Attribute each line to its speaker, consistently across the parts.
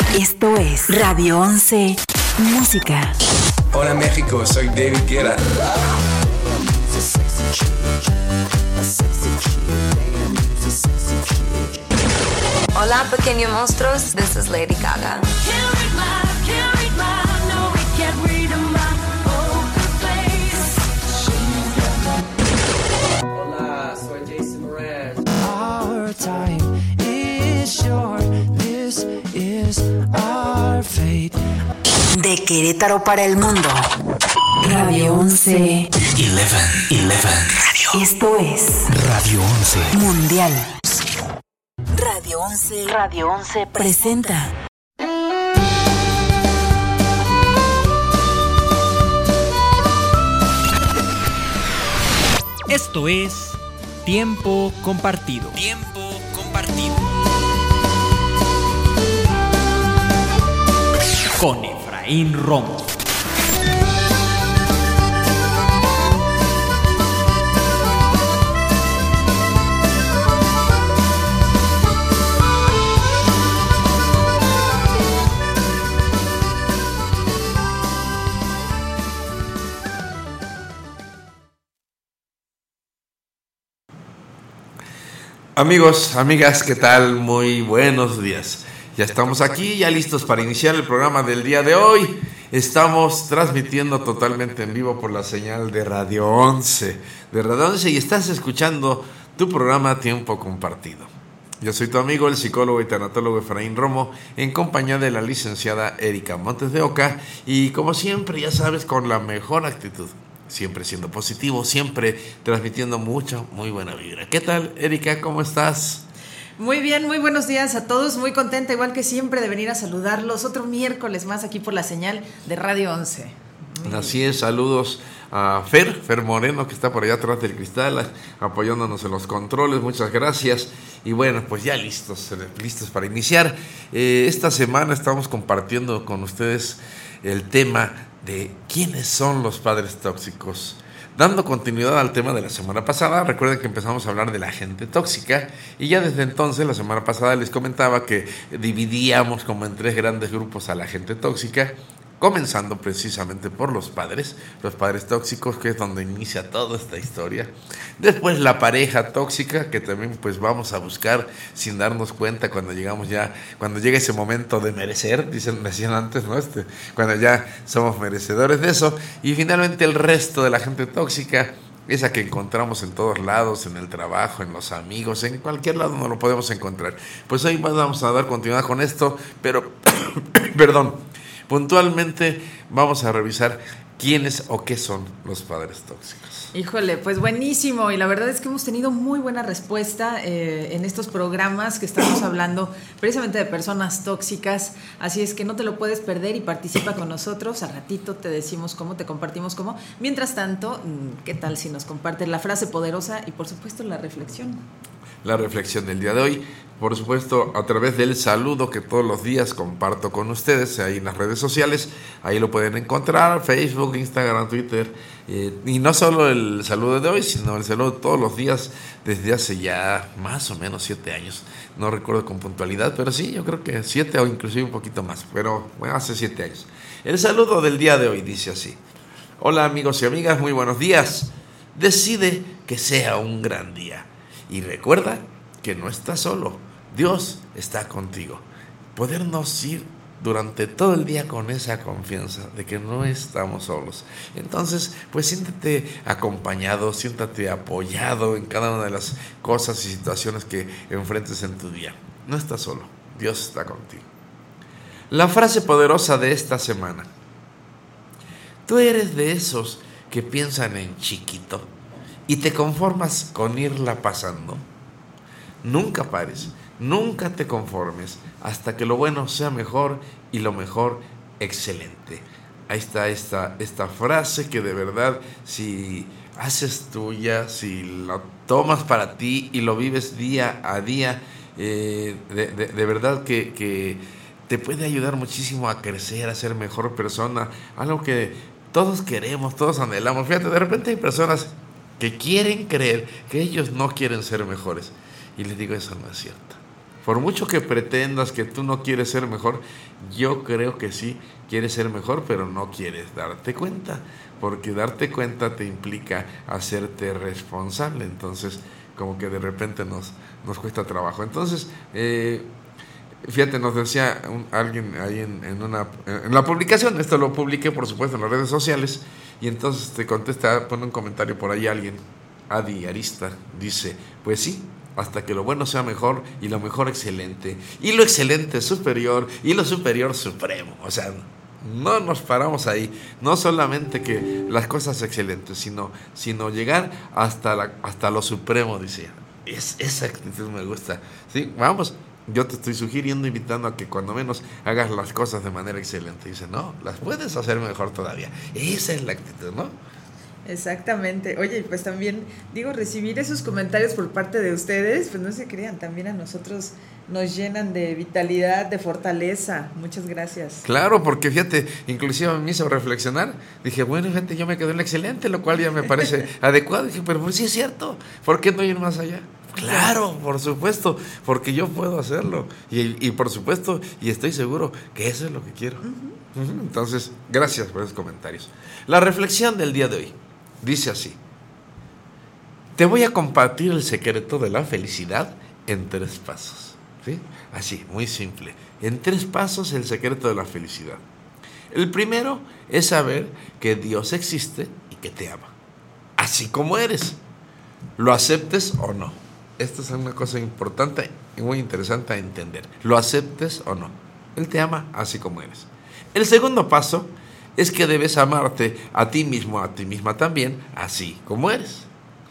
Speaker 1: Esto es Radio 11 Música.
Speaker 2: Hola México, soy David Guetta.
Speaker 3: Hola pequeños monstruos, this is Lady Gaga.
Speaker 4: Hola, soy Jason Mraz.
Speaker 5: Our time is short, this is our fate.
Speaker 1: De Querétaro para el mundo. Radio 11.
Speaker 6: 11. Radio.
Speaker 1: Esto es
Speaker 6: Radio 11.
Speaker 1: Mundial. Radio 11 presenta.
Speaker 7: Esto es Tiempo Compartido. Tiempo Compartido. Con Efraín Romo.
Speaker 8: Amigos, amigas, ¿qué tal? Muy buenos días. Ya estamos aquí, ya listos para iniciar el programa del día de hoy. Estamos transmitiendo totalmente en vivo por la señal de Radio 11. Y estás escuchando tu programa Tiempo Compartido. Yo soy tu amigo, el psicólogo y tanatólogo Efraín Romo, en compañía de la licenciada Erika Montes de Oca. Y como siempre, ya sabes, con la mejor actitud. Siempre siendo positivo, siempre transmitiendo mucha, muy buena vibra. ¿Qué tal, Erika? ¿Cómo estás?
Speaker 9: Muy bien, muy buenos días a todos. Muy contenta, igual que siempre, de venir a saludarlos. Otro miércoles más aquí por la señal de Radio 11.
Speaker 8: Así es, saludos a Fer Moreno, que está por allá atrás del cristal, apoyándonos en los controles. Muchas gracias. Y bueno, pues ya listos para iniciar. Esta semana estamos compartiendo con ustedes el tema de quiénes son los padres tóxicos. Dando continuidad al tema de la semana pasada, recuerden que empezamos a hablar de la gente tóxica y ya desde entonces, la semana pasada les comentaba que dividíamos como en 3 grandes grupos a la gente tóxica, comenzando precisamente por los padres tóxicos, que es donde inicia toda esta historia. Después la pareja tóxica, que también pues vamos a buscar sin darnos cuenta cuando llega ese momento de merecer, decían antes, ¿no? Cuando ya somos merecedores de eso. Y finalmente el resto de la gente tóxica, esa que encontramos en todos lados, en el trabajo, en los amigos, en cualquier lado no lo podemos encontrar. Pues hoy vamos a dar continuidad con esto, pero puntualmente vamos a revisar quiénes o qué son los padres tóxicos.
Speaker 9: Híjole, pues buenísimo. Y la verdad es que hemos tenido muy buena respuesta en estos programas que estamos hablando precisamente de personas tóxicas. Así es que no te lo puedes perder y participa con nosotros. Al ratito te decimos cómo, te compartimos cómo. Mientras tanto, ¿qué tal si nos compartes la frase poderosa y por supuesto la reflexión?
Speaker 8: La reflexión del día de hoy, por supuesto, a través del saludo que todos los días comparto con ustedes ahí en las redes sociales. Ahí lo pueden encontrar, Facebook, Instagram, Twitter. Y no solo el saludo de hoy, sino el saludo todos los días desde hace ya más o menos 7 años. No recuerdo con puntualidad, pero sí, yo creo que 7 o inclusive un poquito más. Pero bueno, hace 7 años. El saludo del día de hoy dice así: hola amigos y amigas, muy buenos días. Decide que sea un gran día. Y recuerda que no estás solo, Dios está contigo. Podernos ir durante todo el día con esa confianza de que no estamos solos. Entonces, pues siéntate acompañado, siéntate apoyado en cada una de las cosas y situaciones que enfrentes en tu día. No estás solo, Dios está contigo. La frase poderosa de esta semana: tú eres de esos que piensan en chiquito y te conformas con irla pasando. Nunca pares, nunca te conformes hasta que lo bueno sea mejor y lo mejor excelente. Ahí está esta frase que de verdad, si haces tuya, si la tomas para ti y lo vives día a día, de verdad que te puede ayudar muchísimo a crecer, a ser mejor persona. Algo que todos queremos, todos anhelamos. Fíjate, de repente hay personas que quieren creer que ellos no quieren ser mejores. Y les digo, eso no es cierto. Por mucho que pretendas que tú no quieres ser mejor, yo creo que sí quieres ser mejor, pero no quieres darte cuenta, porque darte cuenta te implica hacerte responsable. Entonces, como que de repente nos cuesta trabajo. Entonces, fíjate, nos decía alguien ahí en la publicación, esto lo publiqué por supuesto en las redes sociales, y entonces te contesta, pone un comentario por ahí alguien, Adi Arista, dice, pues sí, hasta que lo bueno sea mejor, y lo mejor excelente, y lo excelente superior, y lo superior supremo. O sea, no nos paramos ahí, no solamente que las cosas excelentes, sino llegar hasta lo supremo, decía. Esa actitud me gusta. Sí, vamos, yo te estoy sugiriendo, invitando a que cuando menos hagas las cosas de manera excelente. Dice, no, las puedes hacer mejor todavía. Esa es la actitud, ¿no?
Speaker 9: Exactamente. Oye, pues también, recibir esos comentarios por parte de ustedes, pues no se crean, también a nosotros nos llenan de vitalidad, de fortaleza. Muchas gracias.
Speaker 8: Claro, porque fíjate, inclusive me hizo reflexionar. Dije, bueno, fíjate, yo me quedé en excelente, lo cual ya me parece adecuado. Dije, pero pues sí es cierto, ¿por qué no ir más allá? Claro, por supuesto, porque yo puedo hacerlo. Y por supuesto, y estoy seguro que eso es lo que quiero. Entonces, gracias por esos comentarios. La reflexión del día de hoy dice así: te voy a compartir el secreto de la felicidad en 3 pasos. ¿Sí? Así, muy simple. En 3 pasos el secreto de la felicidad. El primero es saber que Dios existe y que te ama, así como eres, lo aceptes o no. Esta es una cosa importante y muy interesante a entender. Lo aceptes o no, Él te ama así como eres. El segundo paso es que debes amarte a ti mismo, a ti misma también, así como eres.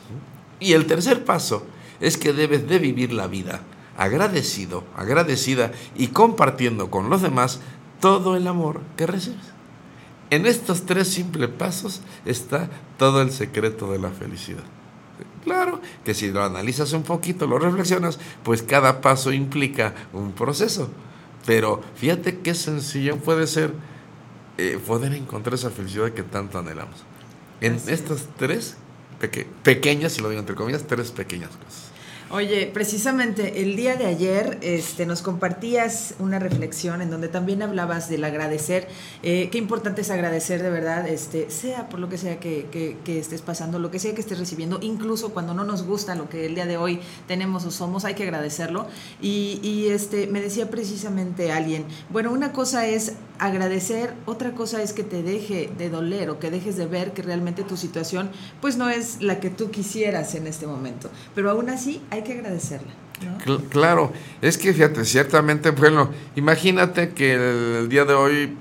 Speaker 8: Y el tercer paso es que debes de vivir la vida agradecido, agradecida y compartiendo con los demás todo el amor que recibes. En estos 3 simples pasos está todo el secreto de la felicidad. Claro que si lo analizas un poquito, lo reflexionas, pues cada paso implica un proceso. Pero fíjate qué sencillo puede ser poder encontrar esa felicidad que tanto anhelamos. En estas 3 pequeñas, si lo digo entre comillas, 3 pequeñas cosas.
Speaker 9: Oye, precisamente el día de ayer nos compartías una reflexión en donde también hablabas del agradecer. Qué importante es agradecer, de verdad, sea por lo que sea que estés pasando, lo que sea que estés recibiendo, incluso cuando no nos gusta lo que el día de hoy tenemos o somos, hay que agradecerlo. Y me decía precisamente alguien, bueno, una cosa es agradecer, otra cosa es que te deje de doler o que dejes de ver que realmente tu situación pues no es la que tú quisieras en este momento, pero aún así hay que agradecerla, ¿no?
Speaker 8: Claro, es que fíjate, ciertamente, bueno, imagínate que el día de hoy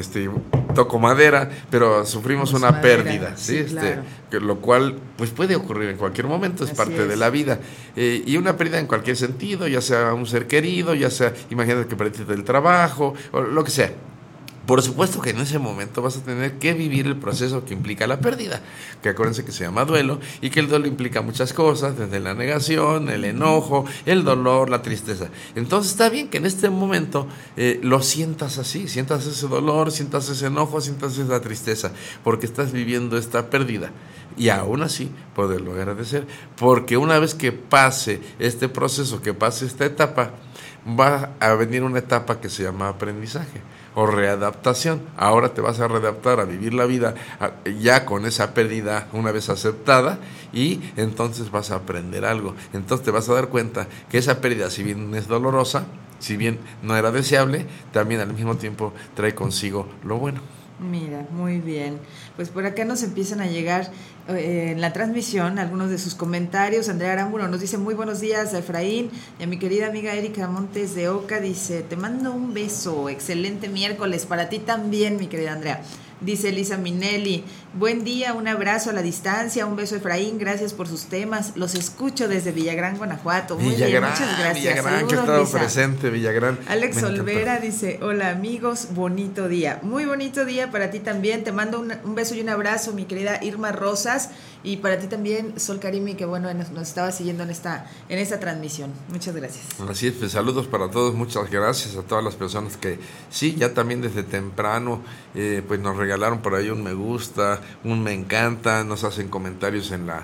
Speaker 8: toco madera, pero sufrimos una pérdida, ¿sí?
Speaker 9: Claro.
Speaker 8: Lo cual pues puede ocurrir en cualquier momento, es parte de la vida, y una pérdida en cualquier sentido, ya sea un ser querido, ya sea, imagínate que perdiste el trabajo, o lo que sea. Por supuesto que en ese momento vas a tener que vivir el proceso que implica la pérdida, que acuérdense que se llama duelo, y que el duelo implica muchas cosas, desde la negación, el enojo, el dolor, la tristeza. Entonces está bien que en este momento lo sientas así, sientas ese dolor, sientas ese enojo, sientas esa tristeza, porque estás viviendo esta pérdida. Y aún así poderlo agradecer, porque una vez que pase este proceso, que pase esta etapa, va a venir una etapa que se llama aprendizaje o readaptación. Ahora te vas a readaptar a vivir la vida ya con esa pérdida una vez aceptada, y entonces vas a aprender algo. Entonces te vas a dar cuenta que esa pérdida, si bien es dolorosa, si bien no era deseable, también al mismo tiempo trae consigo lo bueno.
Speaker 9: Mira, muy bien. Pues por acá nos empiezan a llegar en la transmisión algunos de sus comentarios. Andrea Arámburo nos dice: muy buenos días a Efraín, y a mi querida amiga Erika Montes de Oca dice: te mando un beso, excelente miércoles para ti también, mi querida Andrea. Dice Elisa Minelli: buen día, un abrazo a la distancia, un beso Efraín, gracias por sus temas, los escucho desde Villagrán, Guanajuato. Muy bien, muchas gracias.
Speaker 8: Villagrán,
Speaker 9: saludos,
Speaker 8: que he estado
Speaker 9: Lisa.
Speaker 8: presente, Villagrán.
Speaker 9: Alex Olvera dice: hola amigos, bonito día. Muy bonito día para ti también, te mando un beso y un abrazo, mi querida Irma Rosas, y para ti también, Sol Karimi, que bueno, nos estaba siguiendo en esta transmisión. Muchas gracias.
Speaker 8: Así es, pues saludos para todos, muchas gracias a todas las personas que sí, ya también desde temprano pues nos regalaron por ahí un me gusta, un me encanta, nos hacen comentarios en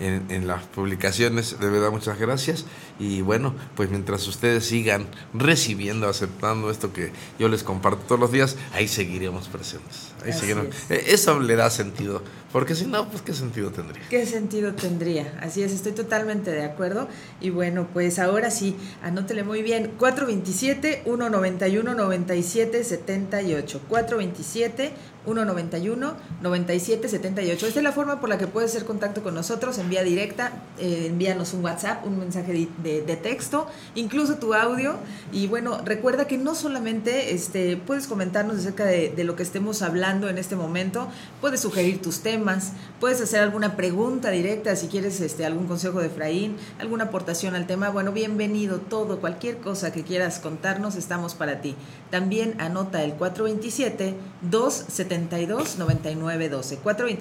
Speaker 8: en las publicaciones. De verdad, muchas gracias. Y bueno, pues mientras ustedes sigan recibiendo, aceptando esto que yo les comparto todos los días, ahí seguiremos presentes. Ahí seguiremos. Eso le da sentido, porque si no, pues ¿qué sentido tendría?
Speaker 9: ¿Qué sentido tendría? Así es, estoy totalmente de acuerdo. Y bueno, pues ahora sí, anótele muy bien, 427-191-9778, 427-191-9778. Esta es la forma por la que puedes hacer contacto con nosotros en vía directa. Envíanos un WhatsApp, un mensaje de texto, incluso tu audio. Y bueno, recuerda que no solamente puedes comentarnos acerca de lo que estemos hablando en este momento, puedes sugerir tus temas, puedes hacer alguna pregunta directa si quieres algún consejo de Efraín, alguna aportación al tema. Bueno, bienvenido todo, cualquier cosa que quieras contarnos, estamos para ti. También anota el 427-272-9912,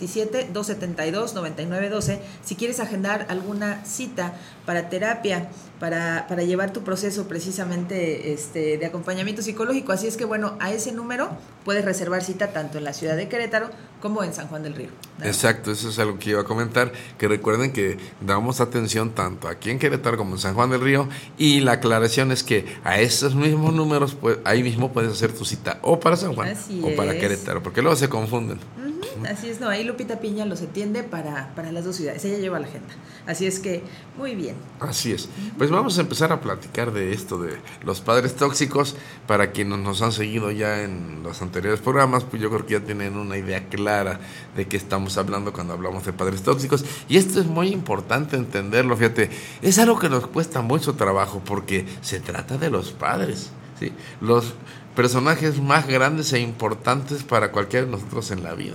Speaker 9: 427-272-9912 si quieres agendar alguna cita para terapia, para llevar tu proceso precisamente de acompañamiento psicológico. Así es que bueno, a ese número puedes reservar cita tanto en la ciudad de Querétaro como en San Juan del Río, ¿no?
Speaker 8: Exacto, eso es algo que iba a comentar, que recuerden que damos atención tanto aquí en Querétaro como en San Juan del Río, y la aclaración es que a esos mismos números, pues, ahí mismo puedes hacer tu cita o para San Juan o para Querétaro, porque luego se confunden.
Speaker 9: Así es, no, ahí Lupita Piña los atiende para las dos ciudades, ella lleva la agenda, así es que muy bien.
Speaker 8: Así es, pues vamos a empezar a platicar de esto de los padres tóxicos. Para quienes nos han seguido ya en los anteriores programas, pues yo creo que ya tienen una idea clara de qué estamos hablando cuando hablamos de padres tóxicos, y esto es muy importante entenderlo. Fíjate, es algo que nos cuesta mucho trabajo porque se trata de los padres, ¿sí? Los personajes más grandes e importantes para cualquiera de nosotros en la vida.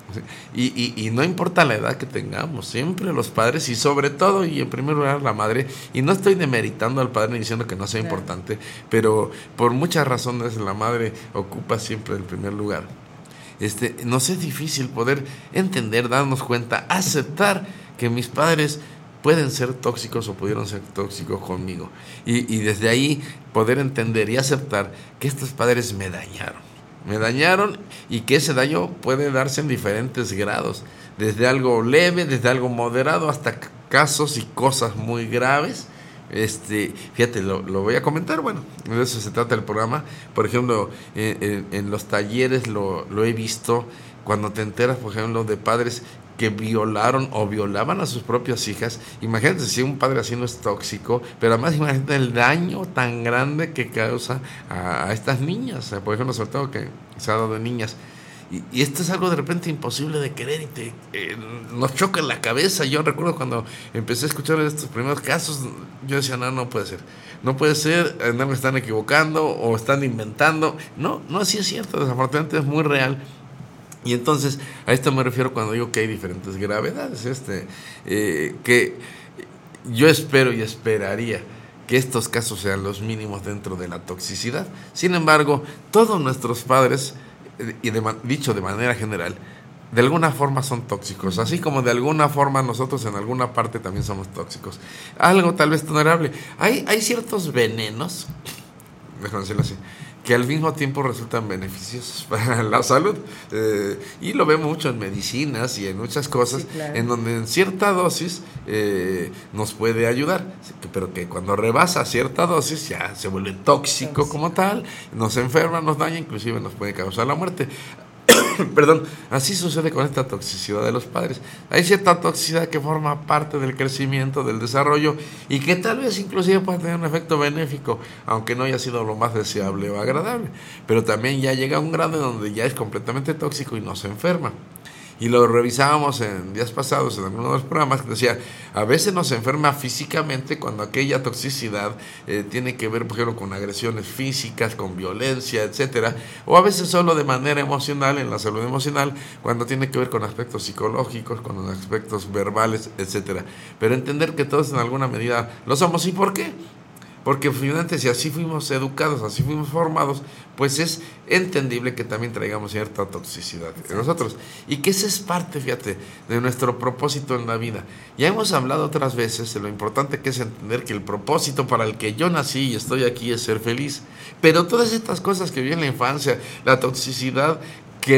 Speaker 8: Y no importa la edad que tengamos, siempre los padres, y sobre todo y en primer lugar la madre, y no estoy demeritando al padre ni diciendo que no sea importante, pero por muchas razones la madre ocupa siempre el primer lugar. Nos es difícil poder entender, darnos cuenta, aceptar que mis padres pueden ser tóxicos o pudieron ser tóxicos conmigo, y desde ahí poder entender y aceptar que estos padres me dañaron, y que ese daño puede darse en diferentes grados, desde algo leve, desde algo moderado, hasta casos y cosas muy graves. Fíjate, lo voy a comentar. Bueno, de eso se trata el programa. Por ejemplo, en los talleres lo he visto, cuando te enteras, por ejemplo, de padres que violaron o violaban a sus propias hijas. Imagínate si un padre así no es tóxico, pero además imagínate el daño tan grande que causa a estas niñas, por ejemplo, sobre todo que se ha dado de niñas. Y esto es algo de repente imposible de querer, y nos choca en la cabeza. Yo recuerdo cuando empecé a escuchar estos primeros casos, yo decía, no puede ser, no me están equivocando o están inventando. No, así es cierto, desafortunadamente es muy real. Y entonces a esto me refiero cuando digo que hay diferentes gravedades, que yo espero y esperaría que estos casos sean los mínimos dentro de la toxicidad. Sin embargo, todos nuestros padres, dicho de manera general, de alguna forma son tóxicos, así como de alguna forma nosotros en alguna parte también somos tóxicos. Algo tal vez tolerable. Hay ciertos venenos, déjame decirlo así, que al mismo tiempo resultan beneficiosos para la salud, y lo vemos mucho en medicinas y en muchas cosas, sí, claro, en donde en cierta dosis nos puede ayudar, pero que cuando rebasa cierta dosis ya se vuelve tóxico como tal, nos enferma, nos daña, inclusive nos puede causar la muerte. Perdón, así sucede con esta toxicidad de los padres. Hay cierta toxicidad que forma parte del crecimiento, del desarrollo, y que tal vez inclusive pueda tener un efecto benéfico, aunque no haya sido lo más deseable o agradable. Pero también ya llega a un grado donde ya es completamente tóxico y nos enferma. Y lo revisábamos en días pasados en algunos de los programas, que decía, a veces nos enferma físicamente cuando aquella toxicidad tiene que ver, por ejemplo, con agresiones físicas, con violencia, etcétera, o a veces solo de manera emocional, en la salud emocional, cuando tiene que ver con aspectos psicológicos, con aspectos verbales, etcétera. Pero entender que todos en alguna medida lo somos. ¿Y por qué? Porque finalmente, si así fuimos educados, así fuimos formados, pues es entendible que también traigamos cierta toxicidad en nosotros. Y que esa es parte, fíjate, de nuestro propósito en la vida. Ya hemos hablado otras veces de lo importante que es entender que el propósito para el que yo nací y estoy aquí es ser feliz. Pero todas estas cosas que vi en la infancia, la toxicidad, que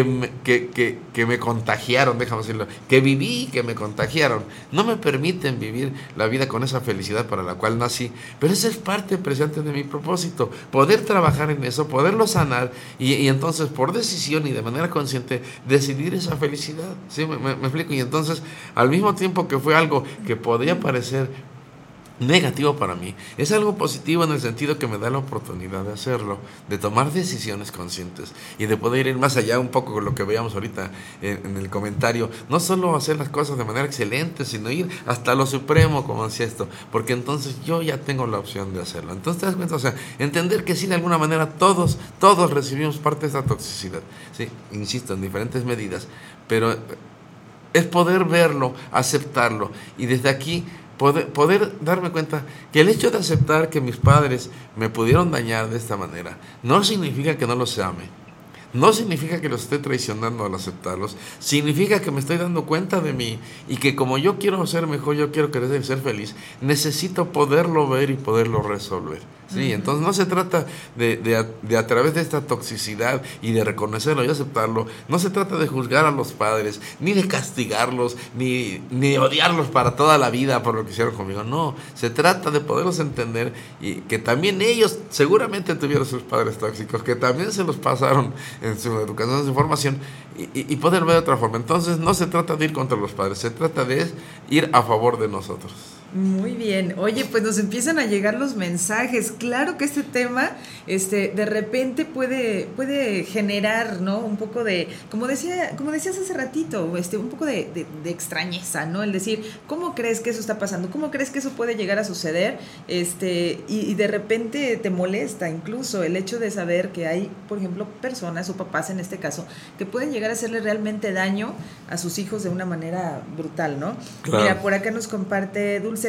Speaker 8: me contagiaron, déjame decirlo, que viví y que me contagiaron, no me permiten vivir la vida con esa felicidad para la cual nací, pero esa es parte presente de mi propósito, poder trabajar en eso, poderlo sanar y entonces por decisión y de manera consciente decidir esa felicidad, ¿sí? Me explico, y entonces al mismo tiempo que fue algo que podía parecer negativo para mí, es algo positivo en el sentido que me da la oportunidad de hacerlo, de tomar decisiones conscientes y de poder ir más allá un poco con lo que veíamos ahorita en el comentario, no solo hacer las cosas de manera excelente, sino ir hasta lo supremo, como decía esto, porque entonces yo ya tengo la opción de hacerlo. Entonces te das cuenta, o sea, entender que sí, de alguna manera todos recibimos parte de esta toxicidad, sí, insisto, en diferentes medidas, pero es poder verlo, aceptarlo y desde aquí poder darme cuenta que el hecho de aceptar que mis padres me pudieron dañar de esta manera no significa que no los ame, no significa que los esté traicionando al aceptarlos, significa que me estoy dando cuenta de mí y que como yo quiero ser mejor, yo quiero querer ser feliz, necesito poderlo ver y poderlo resolver. Sí, entonces no se trata de a través de esta toxicidad y de reconocerlo y aceptarlo, no se trata de juzgar a los padres, ni de castigarlos, ni de odiarlos para toda la vida por lo que hicieron conmigo, no, se trata de poderlos entender y que también ellos seguramente tuvieron sus padres tóxicos, que también se los pasaron en su educación, en su formación y poder ver de otra forma. Entonces no se trata de ir contra los padres, se trata de ir a favor de nosotros.
Speaker 9: Muy bien. Oye, pues nos empiezan a llegar los mensajes. Claro que este tema, de repente puede generar, ¿no? Un poco de, como decías hace ratito, un poco de extrañeza, ¿no? El decir, ¿cómo crees que eso está pasando? ¿Cómo crees que eso puede llegar a suceder? Y de repente te molesta incluso el hecho de saber que hay, por ejemplo, personas o papás en este caso, que pueden llegar a hacerle realmente daño a sus hijos de una manera brutal, ¿no? Claro. Mira, por acá nos comparte Dulce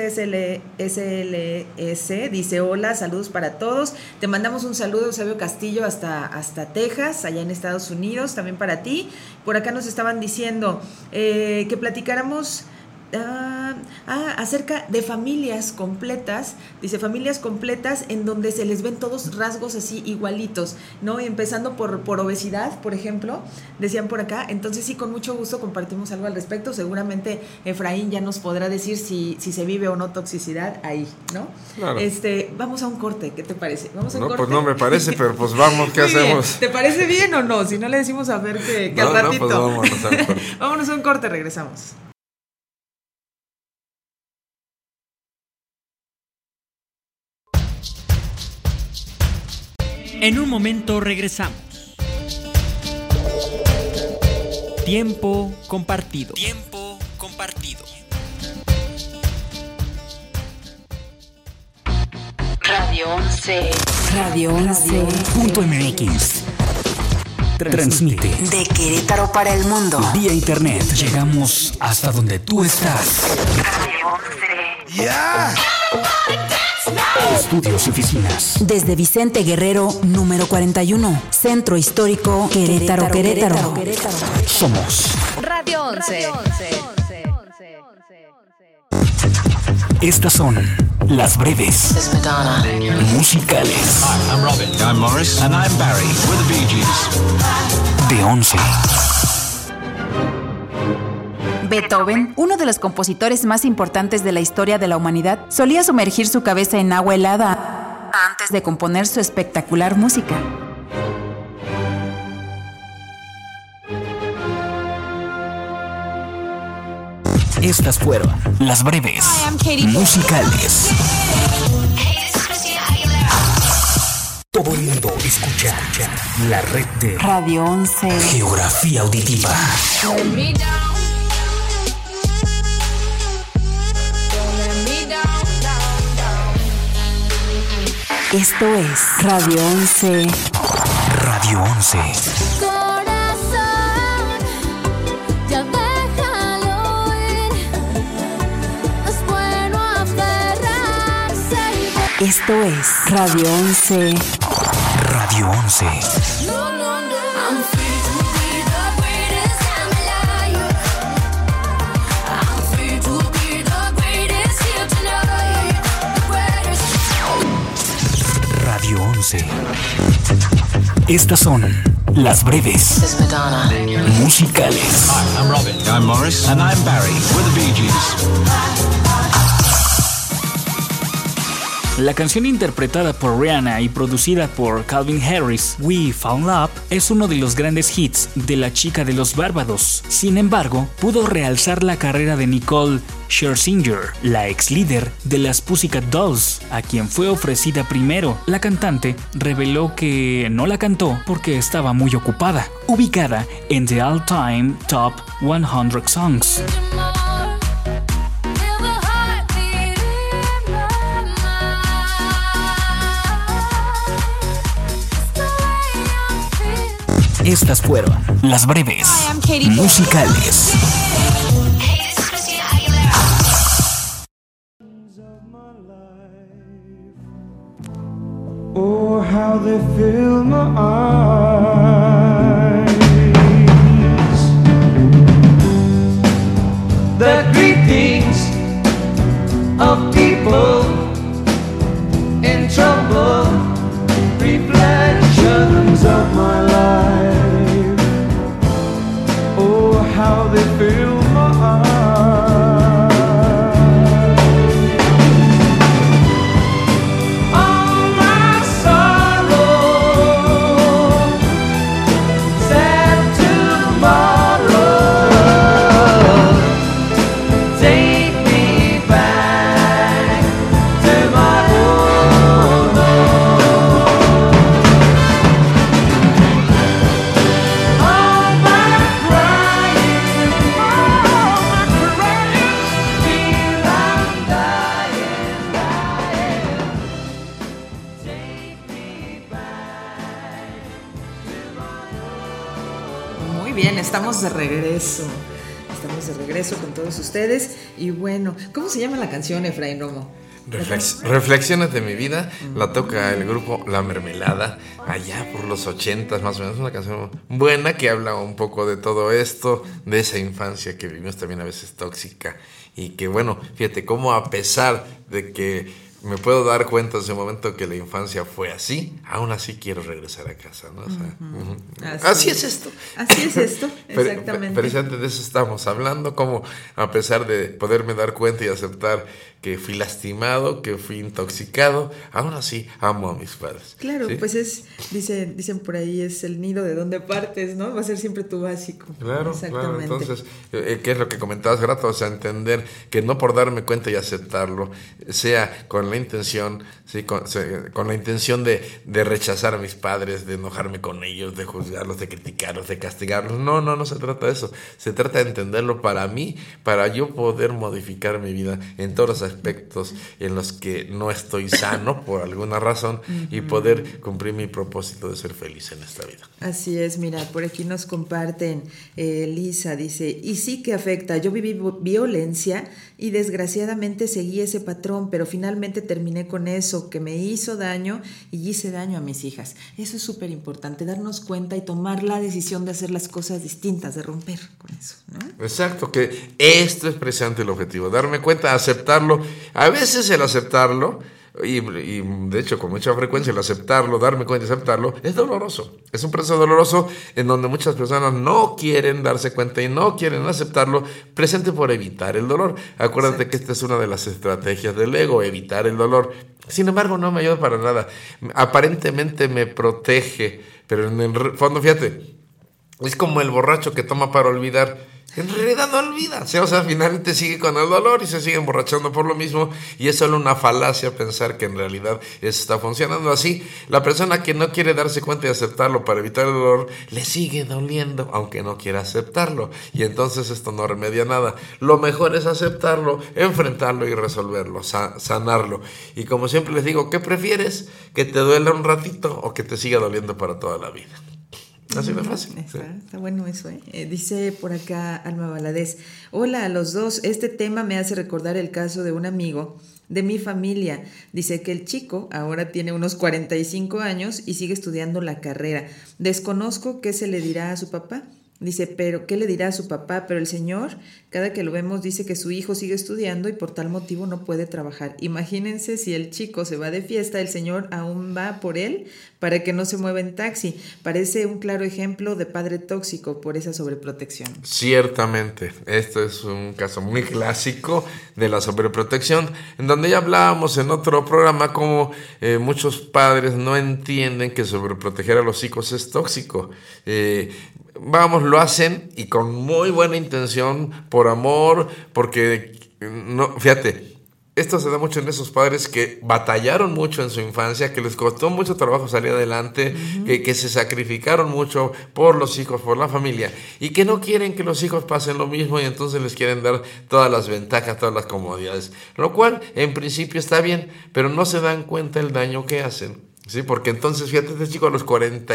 Speaker 9: SLS, dice: hola, saludos para todos, te mandamos un saludo, Eusebio Castillo, hasta Texas, allá en Estados Unidos, también para ti. Por acá nos estaban diciendo que platicáramos acerca de familias completas, dice familias completas en donde se les ven todos rasgos así igualitos, ¿no? Empezando por obesidad, por ejemplo, decían por acá. Entonces sí, con mucho gusto compartimos algo al respecto. Seguramente Efraín ya nos podrá decir si se vive o no toxicidad ahí, ¿no? Claro. Vamos a un corte, ¿qué te parece? ¿Vamos a un corte?
Speaker 8: Pues no me parece, pero pues vamos, ¿qué hacemos?
Speaker 9: Bien. ¿Te parece bien o no? Si no, le decimos a ver que al ratito.
Speaker 8: No, pues vámonos a un corte.
Speaker 9: Vámonos a un corte, regresamos.
Speaker 7: En un momento regresamos. Tiempo compartido. Tiempo compartido.
Speaker 1: Radio 11. Radio 11.mx.
Speaker 6: Transmite
Speaker 1: de Querétaro para el mundo.
Speaker 6: Vía internet. Llegamos hasta donde tú estás.
Speaker 1: Radio 11.
Speaker 6: ¡Ya! Estudios y oficinas.
Speaker 1: Desde Vicente Guerrero, número 41. Centro Histórico, Querétaro.
Speaker 6: Somos
Speaker 3: Radio 11.
Speaker 6: Estas son las breves musicales.
Speaker 10: Hi, I'm Robin. I'm Morris. And I'm Barry. We're the Bee Gees.
Speaker 6: De 11.
Speaker 11: Beethoven, uno de los compositores más importantes de la historia de la humanidad, solía sumergir su cabeza en agua helada antes de componer su espectacular música.
Speaker 6: Estas fueron las breves musicales. Todo el mundo escucha la red de
Speaker 1: Radio 11.
Speaker 6: Geografía auditiva.
Speaker 1: Esto es Radio 11.
Speaker 6: Radio 11.
Speaker 12: Corazón, ya déjalo ir. Es bueno aferrarse.
Speaker 1: Esto es Radio 11.
Speaker 6: Radio 11. Radio 11. Estas son Las breves musicales.
Speaker 10: Hi, I'm Robin. I'm Morris. And I'm Barry. We're the Bee Gees.
Speaker 13: La canción interpretada por Rihanna y producida por Calvin Harris, We Found Love, es uno de los grandes hits de la chica de los Barbados. Sin embargo, pudo realzar la carrera de Nicole Scherzinger, la ex líder de las Pussycat Dolls, a quien fue ofrecida primero. La cantante reveló que no la cantó porque estaba muy ocupada, ubicada en The All Time Top 100 Songs. Estas fueron las breves musicales.
Speaker 5: Oh, how they fill my eyes. The greetings of people in trouble, reflections of my life. Oh, how they fill my eyes. All my sorrow, sad tomorrow, take me back to my own home. All my crying, feel I'm dying, dying. Take me back to my own.
Speaker 9: Muy bien, estamos de regreso. Estamos de regreso con todos ustedes. Y bueno, ¿cómo se llama la canción, Efraín Romo?
Speaker 8: Reflexiones de mi vida, la toca el grupo La Mermelada, allá por los 80s más o menos, una canción buena que habla un poco de todo esto, de esa infancia que vivimos también a veces tóxica, y que bueno, fíjate cómo a pesar de que me puedo dar cuenta en ese momento que la infancia fue así, aún así quiero regresar a casa, ¿no? O sea, así es esto.
Speaker 9: Así es esto, exactamente.
Speaker 8: Precisamente de eso estamos hablando, como a pesar de poderme dar cuenta y aceptar que fui lastimado, que fui intoxicado, aún así amo a mis padres.
Speaker 9: Claro,
Speaker 8: ¿sí?
Speaker 9: pues dicen por ahí, es el nido de donde partes, ¿no? Va a ser siempre tu básico.
Speaker 8: Claro,
Speaker 9: exactamente.
Speaker 8: claro. Entonces, ¿qué es lo que comentabas hace rato? O sea, entender que no por darme cuenta y aceptarlo, sea con la intención, ¿sí? con la intención de rechazar a mis padres, de enojarme con ellos, de juzgarlos, de criticarlos, de castigarlos. No se trata de eso. Se trata de entenderlo para mí, para yo poder modificar mi vida en todos los aspectos en los que no estoy sano por alguna razón y poder cumplir mi propósito de ser feliz en esta vida.
Speaker 9: Así es, mira, por aquí nos comparten, Lisa dice, y sí que afecta, yo viví violencia y desgraciadamente seguí ese patrón, pero finalmente terminé con eso que me hizo daño y hice daño a mis hijas. Eso es súper importante, darnos cuenta y tomar la decisión de hacer las cosas distintas, de romper con eso, ¿no?
Speaker 8: Exacto, que esto es precisamente el objetivo, darme cuenta, aceptarlo. A veces el aceptarlo, y de hecho con mucha frecuencia el aceptarlo, darme cuenta y aceptarlo, es doloroso. Es un proceso doloroso en donde muchas personas no quieren darse cuenta y no quieren aceptarlo, presente por evitar el dolor. Acuérdate Exacto. que esta es una de las estrategias del ego, evitar el dolor. Sin embargo, no me ayuda para nada. Aparentemente me protege, pero en el fondo, fíjate, es como el borracho que toma para olvidar. En realidad no olvida, o sea, finalmente sigue con el dolor y se sigue emborrachando por lo mismo, y es solo una falacia pensar que en realidad eso está funcionando así. La persona que no quiere darse cuenta y aceptarlo para evitar el dolor, le sigue doliendo, aunque no quiera aceptarlo, y entonces esto no remedia nada. Lo mejor es aceptarlo, enfrentarlo y resolverlo, sanarlo. Y como siempre les digo, ¿qué prefieres? ¿Que te duela un ratito o que te siga doliendo para toda la vida? Así de fácil.
Speaker 9: Está bueno eso, ¿eh? Dice por acá Alma Valadez, hola a los dos, este tema me hace recordar el caso de un amigo de mi familia. Dice que el chico ahora tiene unos 45 años y sigue estudiando la carrera. Desconozco qué se le dirá a su papá. Dice, pero ¿qué le dirá a su papá? Pero el señor, cada que lo vemos, dice que su hijo sigue estudiando y por tal motivo no puede trabajar. Imagínense si el chico se va de fiesta, el señor aún va por él para que no se mueva en taxi. Parece un claro ejemplo de padre tóxico por esa sobreprotección.
Speaker 8: Ciertamente, esto es un caso muy clásico de la sobreprotección, en donde ya hablábamos en otro programa como muchos padres no entienden que sobreproteger a los hijos es tóxico. Lo hacen y con muy buena intención, por amor, porque, no, fíjate, esto se da mucho en esos padres que batallaron mucho en su infancia, que les costó mucho trabajo salir adelante, que se sacrificaron mucho por los hijos, por la familia, y que no quieren que los hijos pasen lo mismo y entonces les quieren dar todas las ventajas, todas las comodidades, lo cual en principio está bien, pero no se dan cuenta el daño que hacen. Sí, porque entonces, fíjate, este chico a los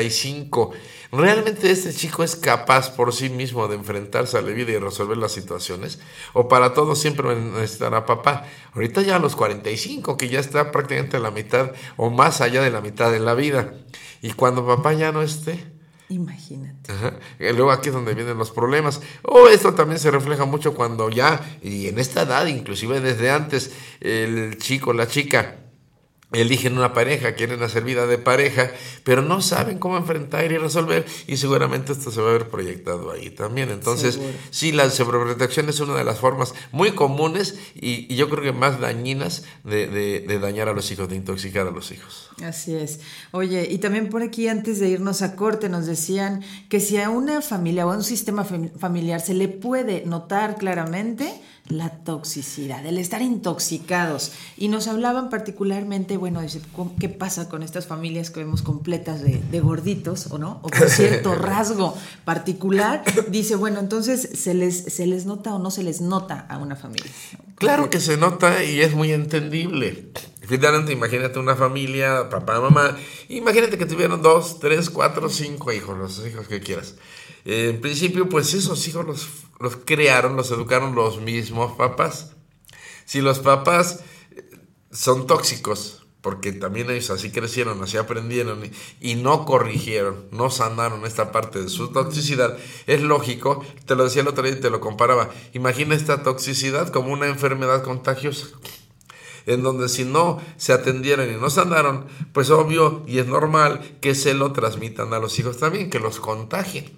Speaker 8: 45, ¿realmente este chico es capaz por sí mismo de enfrentarse a la vida y resolver las situaciones? ¿O para todo siempre necesitará papá? Ahorita ya a los 45, que ya está prácticamente a la mitad o más allá de la mitad de la vida. Y cuando papá ya no esté...
Speaker 9: Imagínate.
Speaker 8: Ajá. Y luego aquí es donde vienen los problemas. Esto también se refleja mucho cuando ya, y en esta edad, inclusive desde antes, el chico, la chica... eligen una pareja, quieren hacer vida de pareja, pero no saben cómo enfrentar y resolver, y seguramente esto se va a ver proyectado ahí también. Entonces, sí, la sobreprotección es una de las formas muy comunes y yo creo que más dañinas de dañar a los hijos, de intoxicar a los hijos.
Speaker 9: Así es. Oye, y también por aquí, antes de irnos a corte, nos decían que si a una familia o a un sistema familiar se le puede notar claramente la toxicidad, el estar intoxicados. Y nos hablaban particularmente, bueno, dice, ¿qué pasa con estas familias que vemos completas de gorditos, o no? O con cierto rasgo particular. Dice, bueno, entonces, ¿se les nota o no se les nota a una familia?
Speaker 8: Claro que se nota y es muy entendible. Finalmente, imagínate una familia, papá, mamá, imagínate que tuvieron 2, 3, 4, 5 hijos, los hijos que quieras. En principio, pues esos hijos los crearon, los educaron los mismos papás. Si los papás son tóxicos, porque también ellos así crecieron, así aprendieron y no corrigieron, no sanaron esta parte de su toxicidad, es lógico, te lo decía el otro día y te lo comparaba, imagina esta toxicidad como una enfermedad contagiosa, en donde si no se atendieron y no sanaron, pues obvio y es normal que se lo transmitan a los hijos también, que los contagien.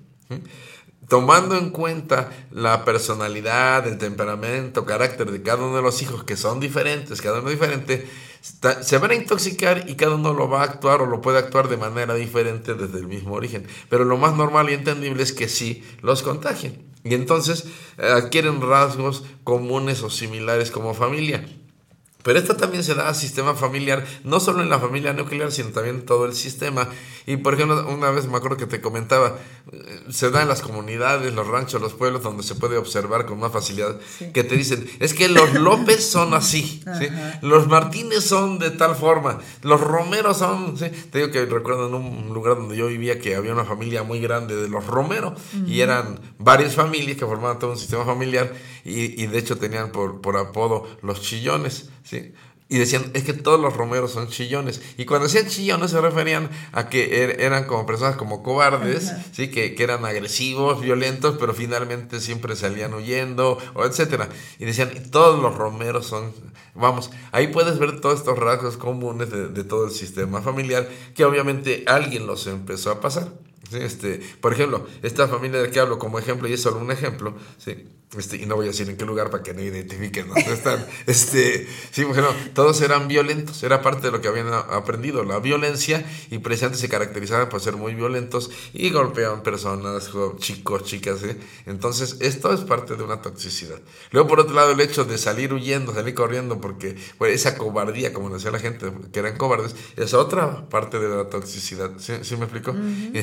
Speaker 8: Tomando en cuenta la personalidad, el temperamento, carácter de cada uno de los hijos, que son diferentes, cada uno diferente, se van a intoxicar y cada uno lo va a actuar o lo puede actuar de manera diferente desde el mismo origen. Pero lo más normal y entendible es que sí los contagien. Y entonces adquieren rasgos comunes o similares como familia. Pero esto también se da al sistema familiar, no solo en la familia nuclear, sino también en todo el sistema. Y por ejemplo, una vez me acuerdo que te comentaba, se da en las comunidades, los ranchos, los pueblos, donde se puede observar con más facilidad, que te dicen, es que los López son así, ¿sí? Los Martínez son de tal forma, los Romero son, ¿sí? Te digo que recuerdo en un lugar donde yo vivía que había una familia muy grande de los Romero, y eran varias familias que formaban todo un sistema familiar, y de hecho tenían por apodo los Chillones, ¿sí? Y decían, es que todos los romeros son chillones. Y cuando decían chillones se referían a que eran como personas como cobardes, ¿sí? Que eran agresivos, violentos, pero finalmente siempre salían huyendo, o etcétera. Y decían, todos los romeros son... Vamos, ahí puedes ver todos estos rasgos comunes de todo el sistema familiar, que obviamente alguien los empezó a pasar. ¿Sí? Por ejemplo, esta familia de que hablo como ejemplo, y es solo un ejemplo, ¿sí? Y no voy a decir en qué lugar para que no identifiquen dónde están. Sí, bueno, todos eran violentos, era parte de lo que habían aprendido, la violencia, y precisamente se caracterizaban por ser muy violentos y golpeaban personas, chicos, chicas, ¿sí? Entonces, esto es parte de una toxicidad. Luego, por otro lado, el hecho de salir huyendo, salir corriendo, porque pues, esa cobardía, como decía la gente, que eran cobardes, es otra parte de la toxicidad. ¿Sí me explico?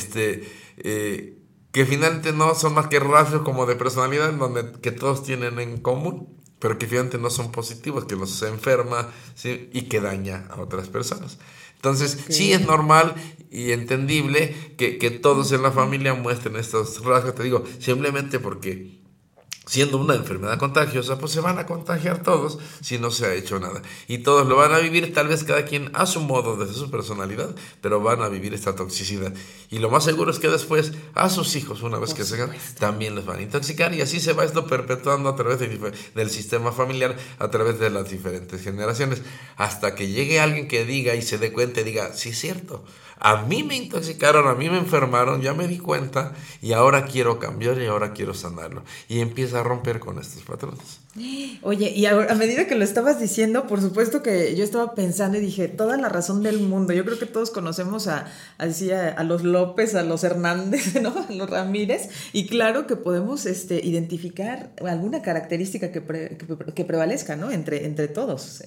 Speaker 8: Que finalmente no son más que rasgos como de personalidad que todos tienen en común, pero que finalmente no son positivos, que los enferma, ¿sí? Y que daña a otras personas. Entonces, sí es normal y entendible que todos en la familia muestren estos rasgos, te digo, simplemente porque siendo una enfermedad contagiosa, pues se van a contagiar todos si no se ha hecho nada. Y todos lo van a vivir, tal vez cada quien a su modo, desde su personalidad, pero van a vivir esta toxicidad. Y lo más seguro es que después a sus hijos, una vez que se hagan, también les van a intoxicar. Y así se va esto perpetuando a través del sistema familiar, a través de las diferentes generaciones, hasta que llegue alguien que diga y se dé cuenta y diga, sí es cierto, a mí me intoxicaron, a mí me enfermaron, ya me di cuenta y ahora quiero cambiar y ahora quiero sanarlo. Y empieza a romper con estos patrones.
Speaker 9: Oye, y a medida que lo estabas diciendo, por supuesto que yo estaba pensando y dije, toda la razón del mundo. Yo creo que todos conocemos a los López, a los Hernández, ¿no? A los Ramírez, y claro que podemos identificar alguna característica que prevalezca, ¿no? Entre todos.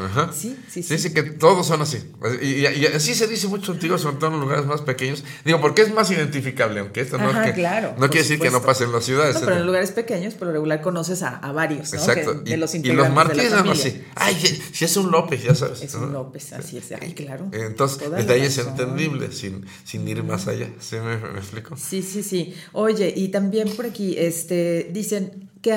Speaker 9: Sí,
Speaker 8: que todos son así. Y así se dice mucho antiguo, sobre todo en los lugares más pequeños. Digo, porque es más identificable, aunque esto no,
Speaker 9: claro,
Speaker 8: no quiere decir que no pase en las ciudades.
Speaker 9: No, pero en lugares pequeños, por lo regular, conoces a varios, ¿no?
Speaker 8: Exacto.
Speaker 9: De los
Speaker 8: y los Martínez son así.
Speaker 9: Ay,
Speaker 8: si es un López, ya sabes.
Speaker 9: Es un López, así es. Ay, claro.
Speaker 8: Entonces, desde ahí es entendible, sin ir más allá. ¿Sí me explico?
Speaker 9: Sí. Oye, y también por aquí dicen que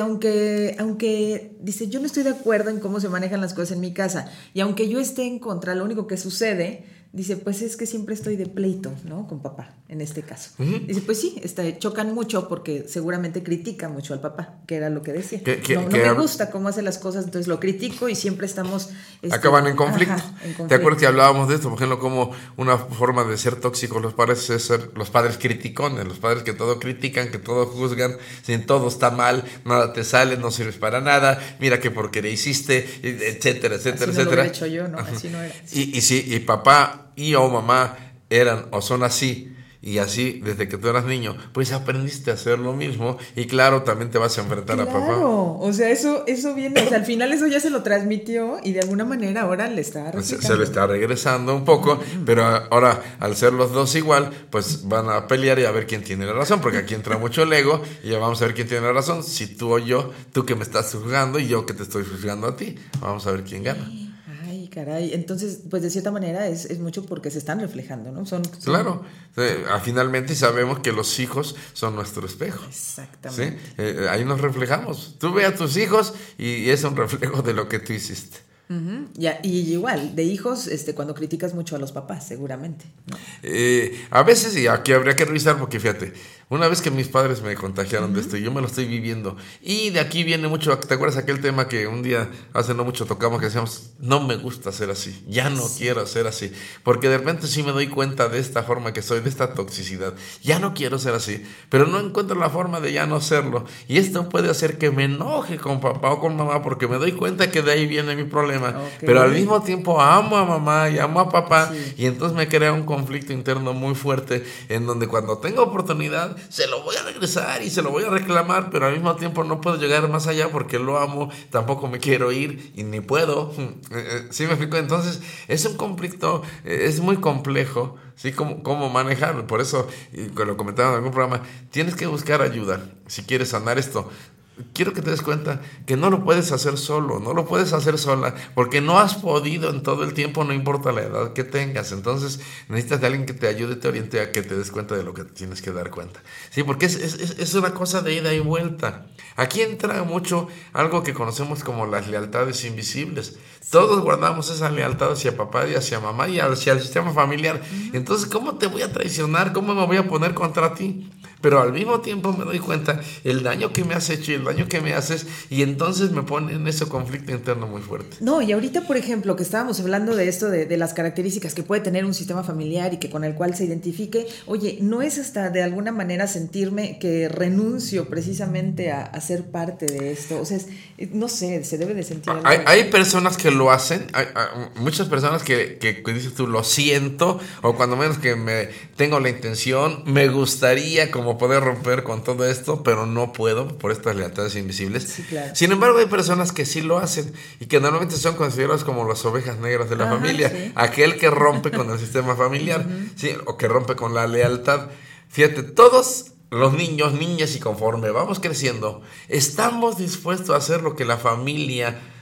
Speaker 9: aunque dice, yo no estoy de acuerdo en cómo se manejan las cosas en mi casa, y aunque yo esté en contra, lo único que sucede, dice, pues es que siempre estoy de pleito, ¿no? Con papá, en este caso. Uh-huh. Dice, pues sí, chocan mucho porque seguramente critican mucho al papá, que era lo que decía. No me gusta cómo hace las cosas, entonces lo critico y siempre estamos...
Speaker 8: acaban en conflicto. ¿Te acuerdas que hablábamos de esto? Por ejemplo, como una forma de ser tóxicos los padres es ser los padres criticones, los padres que todo critican, que todo juzgan, sin todo está mal, nada te sale, no sirves para nada, mira qué porquería hiciste, etcétera.
Speaker 9: Así no lo hubiera hecho yo, ¿no? Así no era.
Speaker 8: Y papá y o mamá eran o son así, y así desde que tú eras niño, pues aprendiste a hacer lo mismo, y claro, también te vas a enfrentar a papá.
Speaker 9: Claro, o sea, eso viene, o sea, al final eso ya se lo transmitió y de alguna manera ahora le está
Speaker 8: se le está regresando un poco, pero ahora al ser los dos igual, pues van a pelear y a ver quién tiene la razón, porque aquí entra mucho el ego y ya vamos a ver quién tiene la razón, si tú o yo, tú que me estás juzgando y yo que te estoy juzgando a ti, vamos a ver quién gana.
Speaker 9: Caray, entonces, pues de cierta manera es mucho porque se están reflejando, ¿no?
Speaker 8: Claro, finalmente sabemos que los hijos son nuestro espejo.
Speaker 9: Exactamente.
Speaker 8: ¿Sí? Ahí nos reflejamos. Tú ve a tus hijos y es un reflejo de lo que tú hiciste.
Speaker 9: Uh-huh. Y igual, de hijos, cuando criticas mucho a los papás, seguramente, ¿no?
Speaker 8: A veces, y aquí habría que revisar, porque fíjate, una vez que mis padres me contagiaron de esto, y yo me lo estoy viviendo, y de aquí viene mucho, ¿te acuerdas aquel tema que un día, hace no mucho tocamos, que decíamos, no me gusta ser así, ya no quiero ser así, porque de repente sí me doy cuenta de esta forma que soy, de esta toxicidad, ya no quiero ser así, pero no encuentro la forma de ya no serlo, y esto puede hacer que me enoje con papá o con mamá, porque me doy cuenta que de ahí viene mi problema. Okay. Pero al mismo tiempo amo a mamá y amo a papá, y entonces me crea un conflicto interno muy fuerte en donde cuando tengo oportunidad se lo voy a regresar y se lo voy a reclamar, pero al mismo tiempo no puedo llegar más allá porque lo amo, tampoco me quiero ir y ni puedo. ¿Sí me explico? Entonces es un conflicto, es muy complejo, ¿sí? ¿Cómo manejarlo? Por eso, y lo comentaba en algún programa, tienes que buscar ayuda si quieres sanar esto. Quiero que te des cuenta que no lo puedes hacer solo, no lo puedes hacer sola, porque no has podido en todo el tiempo, no importa la edad que tengas. Entonces necesitas de alguien que te ayude, te oriente a que te des cuenta de lo que tienes que dar cuenta. Sí, porque es una cosa de ida y vuelta. Aquí entra mucho algo que conocemos como las lealtades invisibles. Todos guardamos esa lealtad hacia papá y hacia mamá y hacia el sistema familiar. Entonces, ¿cómo te voy a traicionar? ¿Cómo me voy a poner contra ti? Pero al mismo tiempo me doy cuenta el daño que me has hecho y el daño que me haces, y entonces me pone en ese conflicto interno muy fuerte.
Speaker 9: No, y ahorita, por ejemplo, que estábamos hablando de esto, de las características que puede tener un sistema familiar y que con el cual se identifique, oye, no es hasta de alguna manera sentirme que renuncio precisamente a ser parte de esto. O sea, no sé, se debe de sentir algo.
Speaker 8: Hay personas que lo hacen, hay muchas personas que dices tú, lo siento, o cuando menos que tengo la intención, me gustaría como poder romper con todo esto, pero no puedo por estas lealtades invisibles.
Speaker 9: Sí, claro.
Speaker 8: Sin embargo, hay personas que sí lo hacen y que normalmente son consideradas como las ovejas negras de la familia.
Speaker 9: Sí.
Speaker 8: Aquel que rompe con el sistema familiar, ¿sí? O que rompe con la lealtad. Fíjate, todos los niños, niñas, y conforme vamos creciendo, estamos dispuestos a hacer lo que la familia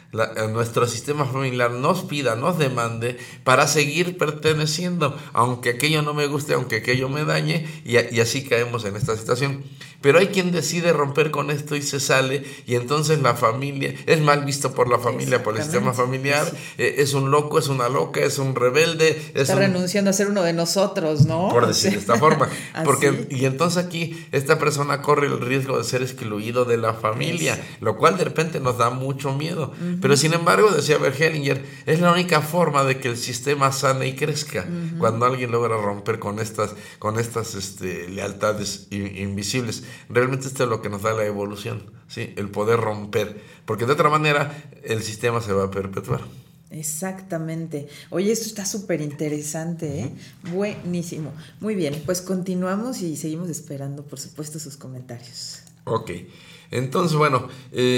Speaker 8: nuestro sistema familiar nos pida, nos demande para seguir perteneciendo, aunque aquello no me guste, aunque aquello me dañe, y así caemos en esta situación. Pero hay quien decide romper con esto y se sale, y entonces la familia es mal visto por la familia, por el sistema familiar, es un loco, es una loca, es un rebelde.
Speaker 9: Está renunciando a ser uno de nosotros, ¿no?
Speaker 8: Por decir de esta forma. Y entonces aquí esta persona corre el riesgo de ser excluido de la familia, lo cual de repente nos da mucho miedo. Pero sin embargo, decía Bert Hellinger, es la única forma de que el sistema sane y crezca, cuando alguien logra romper con estas lealtades invisibles. Realmente esto es lo que nos da la evolución, ¿sí? El poder romper, porque de otra manera el sistema se va a perpetuar.
Speaker 9: Exactamente. Oye, esto está súper interesante, ¿eh? Buenísimo. Muy bien, pues continuamos y seguimos esperando, por supuesto, sus comentarios.
Speaker 8: Ok, entonces, bueno,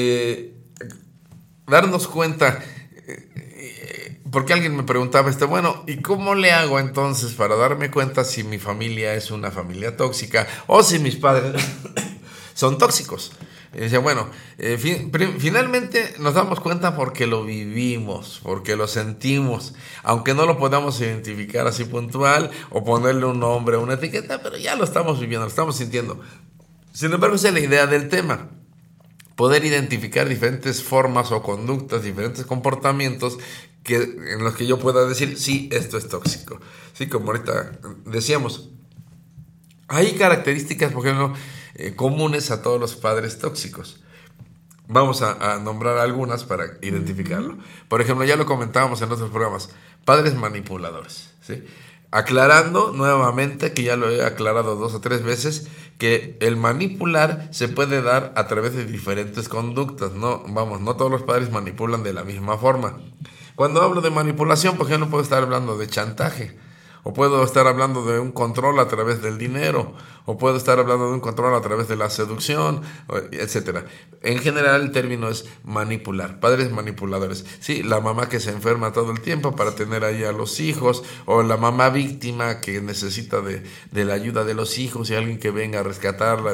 Speaker 8: darnos cuenta, porque alguien me preguntaba, bueno, ¿y cómo le hago entonces para darme cuenta si mi familia es una familia tóxica o si mis padres son tóxicos? Y decía, bueno, finalmente nos damos cuenta porque lo vivimos, porque lo sentimos, aunque no lo podamos identificar así puntual o ponerle un nombre o una etiqueta, pero ya lo estamos viviendo, lo estamos sintiendo. Sin embargo, esa es la idea del tema. Poder identificar diferentes formas o conductas, diferentes comportamientos en los que yo pueda decir, sí, esto es tóxico. Sí, como ahorita decíamos, hay características, por ejemplo, comunes a todos los padres tóxicos. Vamos a nombrar algunas para identificarlo. Por ejemplo, ya lo comentábamos en otros programas, padres manipuladores, ¿sí? Aclarando nuevamente, que ya lo he aclarado 2 o 3 veces, que el manipular se puede dar a través de diferentes conductas. No todos los padres manipulan de la misma forma. Cuando hablo de manipulación, por ejemplo, puedo estar hablando de chantaje, o puedo estar hablando de un control a través del dinero, o puedo estar hablando de un control a través de la seducción, etcétera. En general el término es manipular, padres manipuladores. Sí, la mamá que se enferma todo el tiempo para tener ahí a los hijos, o la mamá víctima que necesita de la ayuda de los hijos y alguien que venga a rescatarla.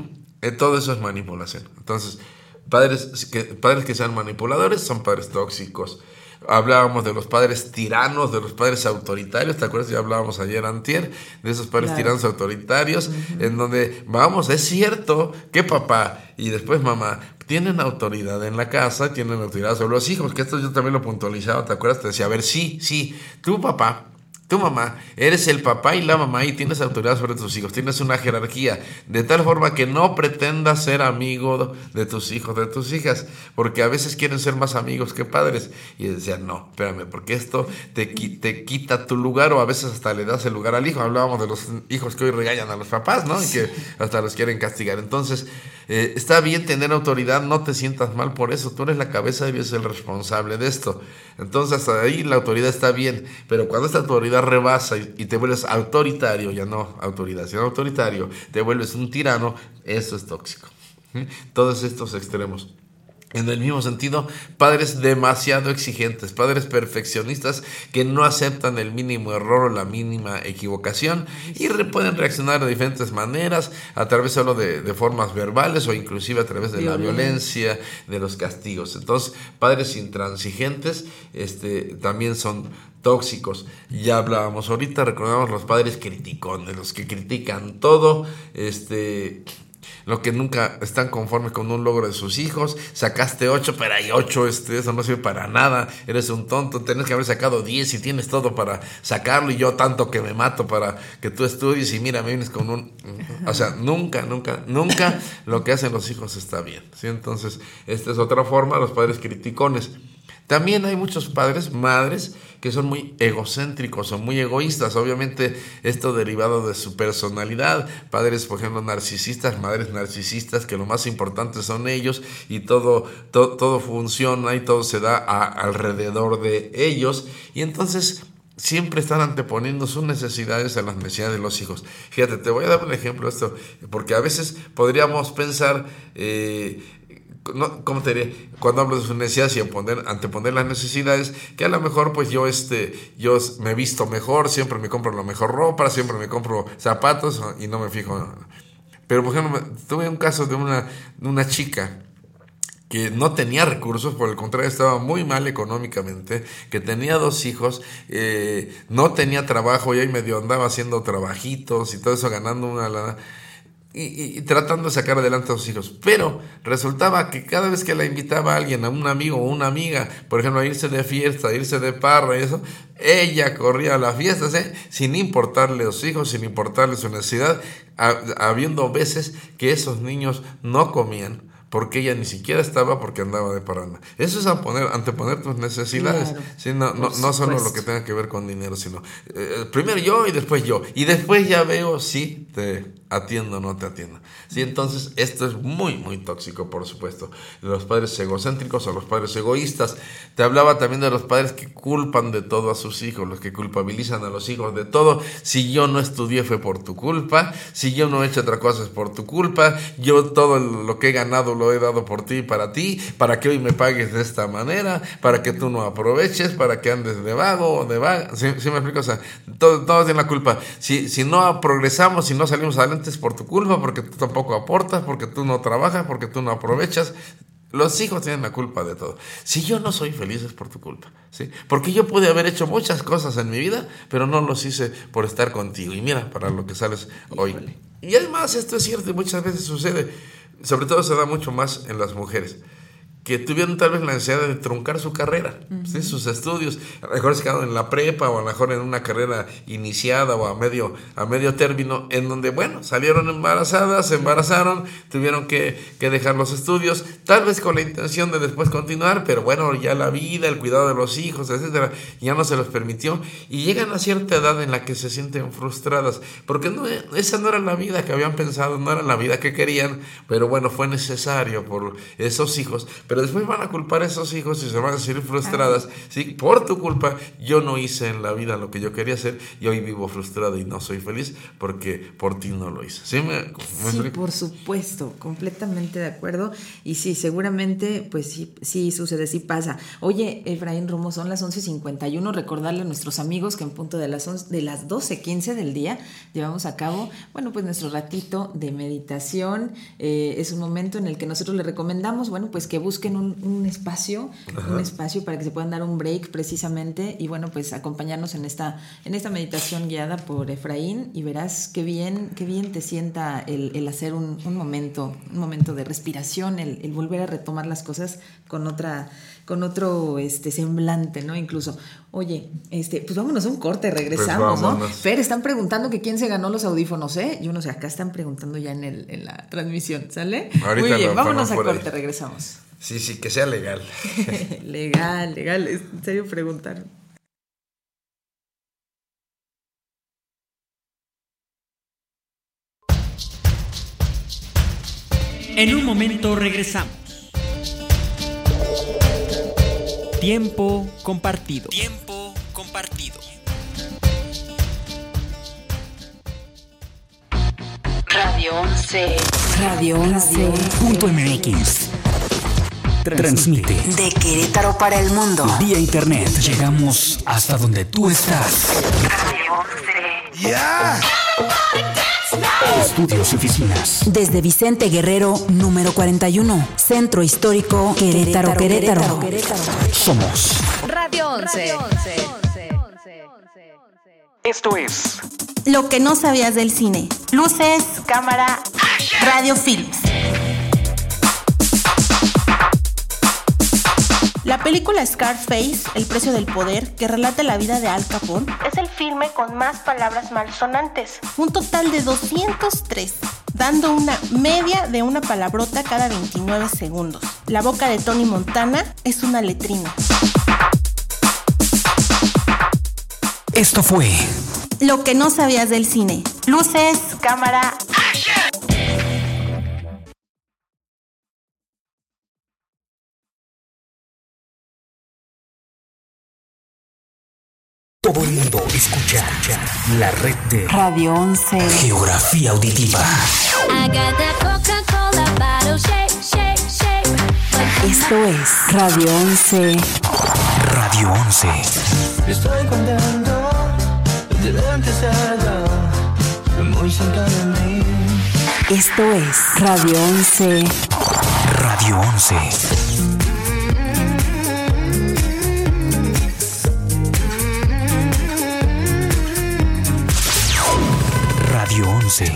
Speaker 8: Todo eso es manipulación. Entonces, padres que sean manipuladores son padres tóxicos. Hablábamos de los padres tiranos, de los padres autoritarios, ¿te acuerdas? Ya hablábamos ayer antier de esos padres tiranos autoritarios, en donde, es cierto que papá y después mamá tienen autoridad en la casa, tienen autoridad sobre los hijos, que esto yo también lo puntualizaba, ¿te acuerdas? Te decía, a ver, sí, tu papá, tu mamá, eres el papá y la mamá y tienes autoridad sobre tus hijos, tienes una jerarquía, de tal forma que no pretendas ser amigo de tus hijos, de tus hijas, porque a veces quieren ser más amigos que padres. Y decían, no, espérame, porque esto te quita tu lugar, o a veces hasta le das el lugar al hijo. Hablábamos de los hijos que hoy regañan a los papás, ¿no? Y que hasta los quieren castigar. Entonces, está bien tener autoridad, no te sientas mal por eso, tú eres la cabeza y eres el responsable de esto. Entonces, hasta ahí la autoridad está bien, pero cuando esta autoridad rebasa y te vuelves autoritario, ya no autoridad, sino autoritario, te vuelves un tirano, eso es tóxico. Todos estos extremos. En el mismo sentido, padres demasiado exigentes, padres perfeccionistas que no aceptan el mínimo error o la mínima equivocación y pueden reaccionar de diferentes maneras, a través solo de formas verbales o inclusive a través de la violencia, de los castigos. Entonces, padres intransigentes también son tóxicos. Ya hablábamos ahorita, recordamos los padres criticones, los que critican todo, lo que nunca están conformes con un logro de sus hijos. Sacaste 8, pero hay 8, eso no sirve para nada, eres un tonto, tenés que haber sacado 10 y tienes todo para sacarlo, y yo tanto que me mato para que tú estudies, y mira, me vienes con un... O sea, nunca lo que hacen los hijos está bien, ¿sí? Entonces, esta es otra forma, los padres criticones. También hay muchos padres, madres, que son muy egocéntricos o muy egoístas. Obviamente esto derivado de su personalidad. Padres, por ejemplo, narcisistas, madres narcisistas, que lo más importante son ellos y todo funciona y todo se da alrededor de ellos. Y entonces siempre están anteponiendo sus necesidades a las necesidades de los hijos. Fíjate, te voy a dar un ejemplo de esto, porque a veces podríamos pensar... ¿cómo te diré? Cuando hablo de sus necesidades y anteponer las necesidades, que a lo mejor pues yo me visto mejor, siempre me compro la mejor ropa, siempre me compro zapatos y no me fijo. Pero por ejemplo, tuve un caso de una chica que no tenía recursos, por el contrario estaba muy mal económicamente, que tenía 2 hijos, no tenía trabajo y ahí medio andaba haciendo trabajitos y todo eso, ganando una lana y tratando de sacar adelante a sus hijos. Pero resultaba que cada vez que la invitaba a alguien, a un amigo o una amiga, por ejemplo, a irse de fiesta, a irse de parra y eso, ella corría a las fiestas, sin importarle los hijos, sin importarle su necesidad, habiendo veces que esos niños no comían, porque ella ni siquiera estaba, porque andaba de parranda. Eso es anteponer tus necesidades. Claro, ¿sí? No solo lo que tenga que ver con dinero, sino primero yo y después yo. Y después ya veo si te atiendo o no te atiendo. ¿Sí? Entonces, esto es muy, muy tóxico, por supuesto. Los padres egocéntricos o los padres egoístas. Te hablaba también de los padres que culpan de todo a sus hijos, los que culpabilizan a los hijos de todo. Si yo no estudié fue por tu culpa, si yo no he hecho otra cosa es por tu culpa, yo todo lo que he ganado lo he dado por ti y para ti, para que hoy me pagues de esta manera, para que tú no aproveches, para que andes de vago o de vaga. ¿Sí me explico? O sea, todos tienen la culpa. Si no progresamos, si no salimos adelante es por tu culpa, porque tú tampoco aportas, porque tú no trabajas, porque tú no aprovechas. Los hijos tienen la culpa de todo. Si yo no soy feliz es por tu culpa, ¿sí? Porque yo pude haber hecho muchas cosas en mi vida, pero no los hice por estar contigo. Y mira, para lo que sales hoy. Y además esto es cierto y muchas veces sucede. Sobre todo se da mucho más en las mujeres, que tuvieron tal vez la necesidad de truncar su carrera, ¿sí? Sus estudios, a lo mejor se quedaron en la prepa o a lo mejor en una carrera iniciada o a medio término, en donde, bueno, salieron embarazadas, se embarazaron, tuvieron que dejar los estudios, tal vez con la intención de después continuar, pero bueno, ya la vida, el cuidado de los hijos, etcétera, ya no se los permitió, y llegan a cierta edad en la que se sienten frustradas, porque esa no era la vida que habían pensado, no era la vida que querían, pero bueno, fue necesario por esos hijos. Pero después van a culpar a esos hijos y se van a sentir frustradas. ¿Sí? Por tu culpa, yo no hice en la vida lo que yo quería hacer y hoy vivo frustrado y no soy feliz porque por ti no lo hice. ¿Sí?
Speaker 9: Sí, por supuesto, completamente de acuerdo. Y sí, seguramente, pues sí sucede, sí pasa. Oye, Efraín Romo, son las 11:51. Recordarle a nuestros amigos que en punto de las 12:15 del día llevamos a cabo, bueno, pues nuestro ratito de meditación. Es un momento en el que nosotros le recomendamos, bueno, pues que busquen un espacio para que se puedan dar un break precisamente y bueno, pues acompañarnos en esta meditación guiada por Efraín y verás qué bien te sienta el hacer un momento de respiración, el volver a retomar las cosas con otro semblante, ¿no? Incluso, oye, pues vámonos a un corte, regresamos, pues ¿no? Fer, están preguntando que quién se ganó los audífonos, Yo no sé, acá están preguntando ya en la transmisión, ¿sale?
Speaker 8: Ahorita
Speaker 9: muy bien, vámonos a corte, ahí. Regresamos.
Speaker 8: Sí, que sea legal.
Speaker 9: legal, en serio preguntaron.
Speaker 7: En un momento regresamos. Tiempo compartido.
Speaker 1: Radio 11.mx.
Speaker 6: Transmite
Speaker 1: de Querétaro para el mundo.
Speaker 6: Vía internet. Llegamos hasta donde tú estás.
Speaker 1: Radio 11.
Speaker 6: ¡Ya! Estudios y oficinas.
Speaker 11: Desde Vicente Guerrero, número 41. Centro Histórico, Querétaro.
Speaker 6: Somos
Speaker 12: Radio 11.
Speaker 6: Esto es
Speaker 14: Lo que no sabías del cine. Luces, cámara, Radio Films. La película Scarface, El precio del poder, que relata la vida de Al Capone, es el filme con más palabras malsonantes, un total de 203, dando una media de una palabrota cada 29 segundos. La boca de Tony Montana es una letrina.
Speaker 6: Esto fue
Speaker 14: Lo que no sabías del cine. Luces, cámara,
Speaker 6: todo el mundo escucha la red de
Speaker 1: Radio 11.
Speaker 6: Geografía auditiva.
Speaker 1: Esto es Radio 11.
Speaker 6: Radio 11.
Speaker 5: Estoy contento de verte cerca, muy cerca de mí.
Speaker 1: Esto es Radio 11.
Speaker 6: Radio 11. Radio 11.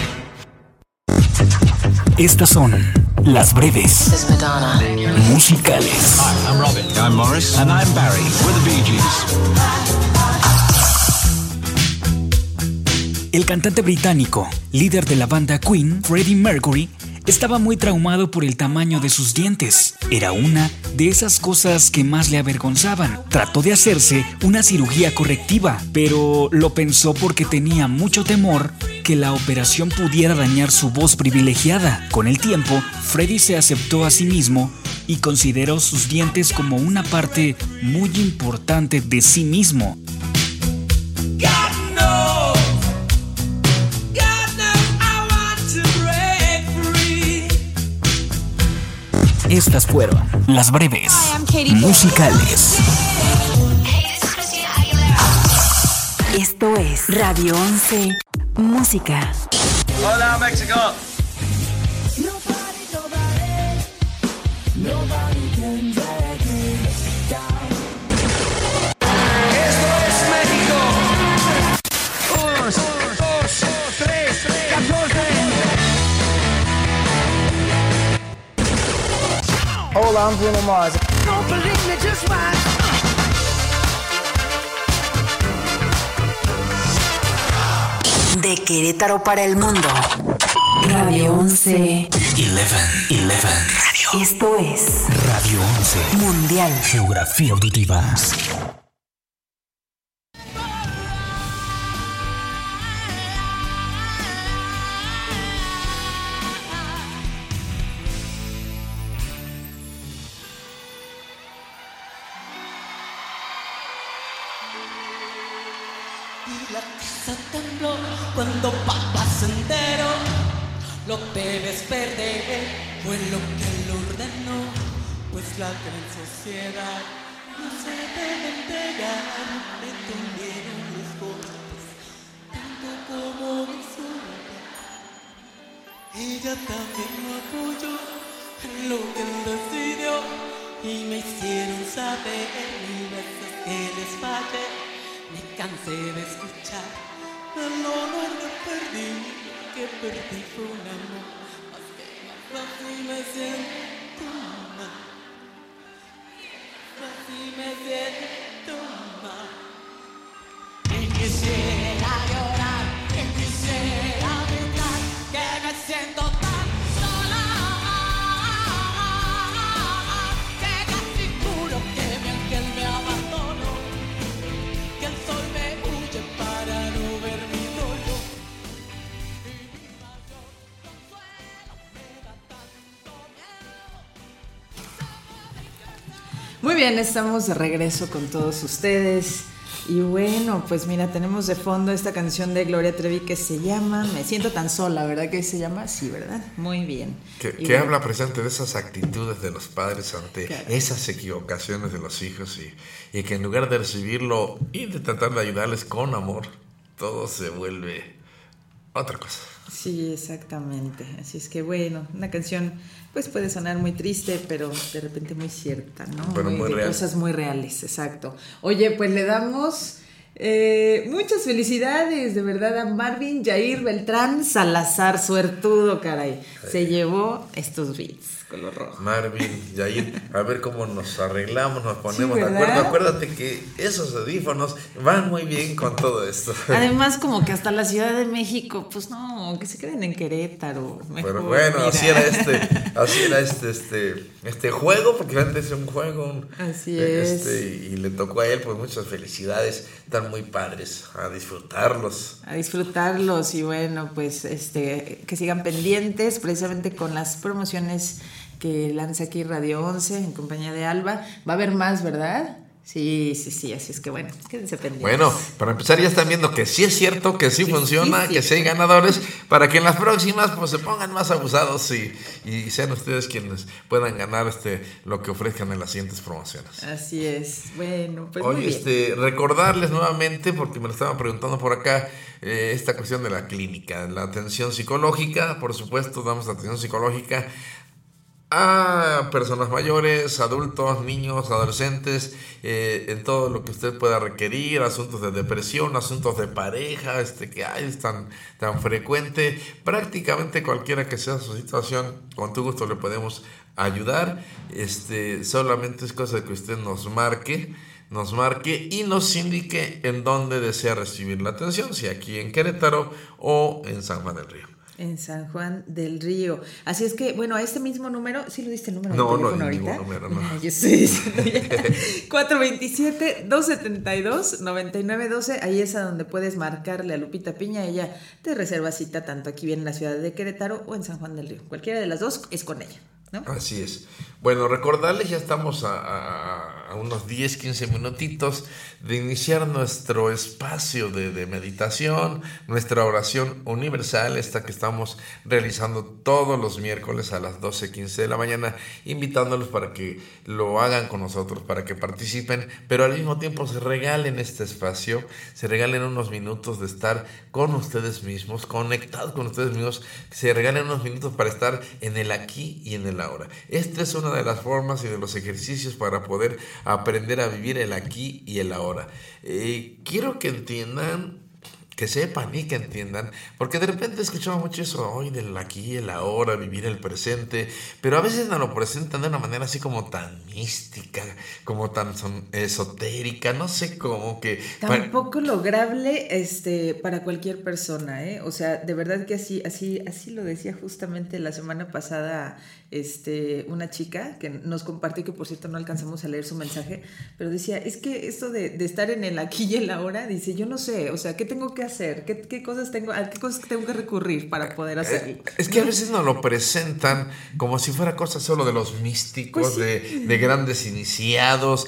Speaker 6: Estas son las breves musicales.
Speaker 10: Hi, I'm Robin. I'm Morris. And I'm Barry. We're the Bee Gees.
Speaker 13: El cantante británico, líder de la banda Queen, Freddie Mercury, estaba muy traumado por el tamaño de sus dientes. Era una de esas cosas que más le avergonzaban. Trató de hacerse una cirugía correctiva, pero lo pensó porque tenía mucho temor que la operación pudiera dañar su voz privilegiada. Con el tiempo, Freddie se aceptó a sí mismo y consideró sus dientes como una parte muy importante de sí mismo. Estas fueron las breves musicales.
Speaker 1: Esto es Radio 11 Música.
Speaker 10: Hola, México.
Speaker 5: Esto es México. 1, 2, 3, 14. Hola, I'm Bruno Mars. Don't believe me, just watch.
Speaker 1: De Querétaro para el mundo. Radio 11.
Speaker 6: 11.
Speaker 1: Radio. Esto es
Speaker 6: Radio 11.
Speaker 1: Mundial.
Speaker 6: Geografía auditiva.
Speaker 15: La casa tembló cuando papá sendero. Lo debes perder, fue lo que lo ordenó. Pues la gran sociedad no se debe entregar. Le tendieron los golpes, tanto como mi suerte. Ella también me apoyó en lo que él decidió. Y me hicieron saber mil veces que les fallé. Me cansé de escuchar el honor que perdí fue un amor, más que más así me siento mal, así me siento mal. Y quisiera llorar, y quisiera gritar, que me siento tan sola, que casi juro que mi ángel me abandonó. Que el sol me huye para no ver mi dolor. Y mi mayor consuelo me da tanto miedo.
Speaker 9: Muy bien, estamos de regreso con todos ustedes. Y bueno, pues mira, tenemos de fondo esta canción de Gloria Trevi que se llama Me siento tan sola, ¿verdad que se llama? Sí, ¿verdad? Muy bien.
Speaker 8: Que
Speaker 9: bueno,
Speaker 8: habla precisamente de esas actitudes de los padres ante esas equivocaciones de los hijos y que en lugar de recibirlo y de tratar de ayudarles con amor, todo se vuelve otra cosa.
Speaker 9: Sí, exactamente. Así es que bueno, una canción pues puede sonar muy triste, pero de repente muy cierta, ¿no?
Speaker 8: Pero muy real.
Speaker 9: Cosas muy reales, exacto. Oye, pues le damos muchas felicidades, de verdad, a Marvin Jair Beltrán Salazar, suertudo, caray. Se llevó estos beats color rojo.
Speaker 8: Marvin, Jair, a ver cómo nos arreglamos, nos ponemos de acuerdo. Acuérdate que esos audífonos van muy bien con todo esto.
Speaker 9: Además, como que hasta la Ciudad de México, pues no, que se queden en Querétaro. Mejor,
Speaker 8: pero bueno,
Speaker 9: mira.
Speaker 8: así era este juego, porque antes es un juego.
Speaker 9: Así es.
Speaker 8: Y le tocó a él, pues muchas felicidades, están muy padres, a disfrutarlos.
Speaker 9: A disfrutarlos y bueno, pues que sigan pendientes precisamente con las promociones que lanza aquí Radio 11 en compañía de Alba. Va a haber más, ¿verdad? Sí, así es que bueno, quédense pendientes.
Speaker 8: Bueno, para empezar ya están viendo que sí es cierto, que sí funciona, que sí hay ganadores, para que en las próximas pues se pongan más abusados y sean ustedes quienes puedan ganar lo que ofrezcan en las siguientes promociones.
Speaker 9: Así es, bueno, pues
Speaker 8: hoy,
Speaker 9: muy bien.
Speaker 8: Recordarles nuevamente, porque me lo estaban preguntando por acá, esta cuestión de la clínica, la atención psicológica, por supuesto, damos atención psicológica a personas mayores, adultos, niños, adolescentes, en todo lo que usted pueda requerir, asuntos de depresión, asuntos de pareja, que es tan frecuente. Prácticamente cualquiera que sea su situación, con tu gusto le podemos ayudar. Solamente es cosa de que usted nos marque y nos indique en dónde desea recibir la atención, si aquí en Querétaro o en San Juan del Río.
Speaker 9: En San Juan del Río. Así es que, bueno, a este mismo número, ¿sí lo diste el número?
Speaker 8: No,
Speaker 9: de teléfono ahorita?
Speaker 8: Ningún número, no.
Speaker 9: Yo estoy diciendo ya. 427-272-9912. Ahí es a donde puedes marcarle a Lupita Piña. Ella te reserva cita tanto aquí bien en la ciudad de Querétaro o en San Juan del Río. Cualquiera de las dos es con ella, ¿no?
Speaker 8: Así es. Bueno, recordarles, ya estamos a unos 10-15 minutitos de iniciar nuestro espacio de meditación, nuestra oración universal, esta que estamos realizando todos los miércoles a las 12:15 de la mañana, invitándolos para que lo hagan con nosotros, para que participen, pero al mismo tiempo se regalen este espacio, se regalen unos minutos de estar con ustedes mismos, conectados con ustedes mismos, se regalen unos minutos para estar en el aquí y en el ahora. Esta es una de las formas y de los ejercicios para poder aprender a vivir el aquí y el ahora. Quiero que entiendan, que sepan y que entiendan, porque de repente escuchamos mucho eso hoy del aquí y el ahora, vivir el presente, pero a veces nos lo presentan de una manera así como tan mística, como tan esotérica, no sé cómo que...
Speaker 9: Tampoco lograble para cualquier persona, ¿eh? O sea, de verdad que así lo decía justamente la semana pasada una chica que nos compartió, que por cierto no alcanzamos a leer su mensaje, pero decía, es que esto de estar en el aquí y el ahora, dice, yo no sé, o sea, ¿qué tengo que hacer? ¿A qué cosas tengo que recurrir para poder hacerlo?
Speaker 8: Es que a veces nos lo presentan como si fuera cosa solo de los místicos, pues sí, de grandes iniciados.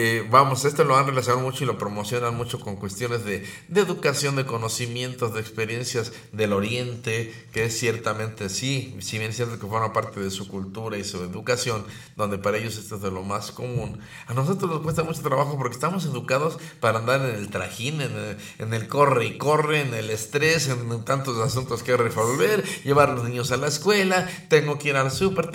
Speaker 8: Esto lo han relacionado mucho y lo promocionan mucho con cuestiones de educación, de conocimientos, de experiencias del Oriente, que es ciertamente sí, si bien es cierto que forma parte de su cultura y su educación, donde para ellos esto es de lo más común. A nosotros nos cuesta mucho trabajo porque estamos educados para andar en el trajín, en el corre y corre, en el estrés, en tantos asuntos que resolver, llevar a los niños a la escuela, tengo que ir al súper,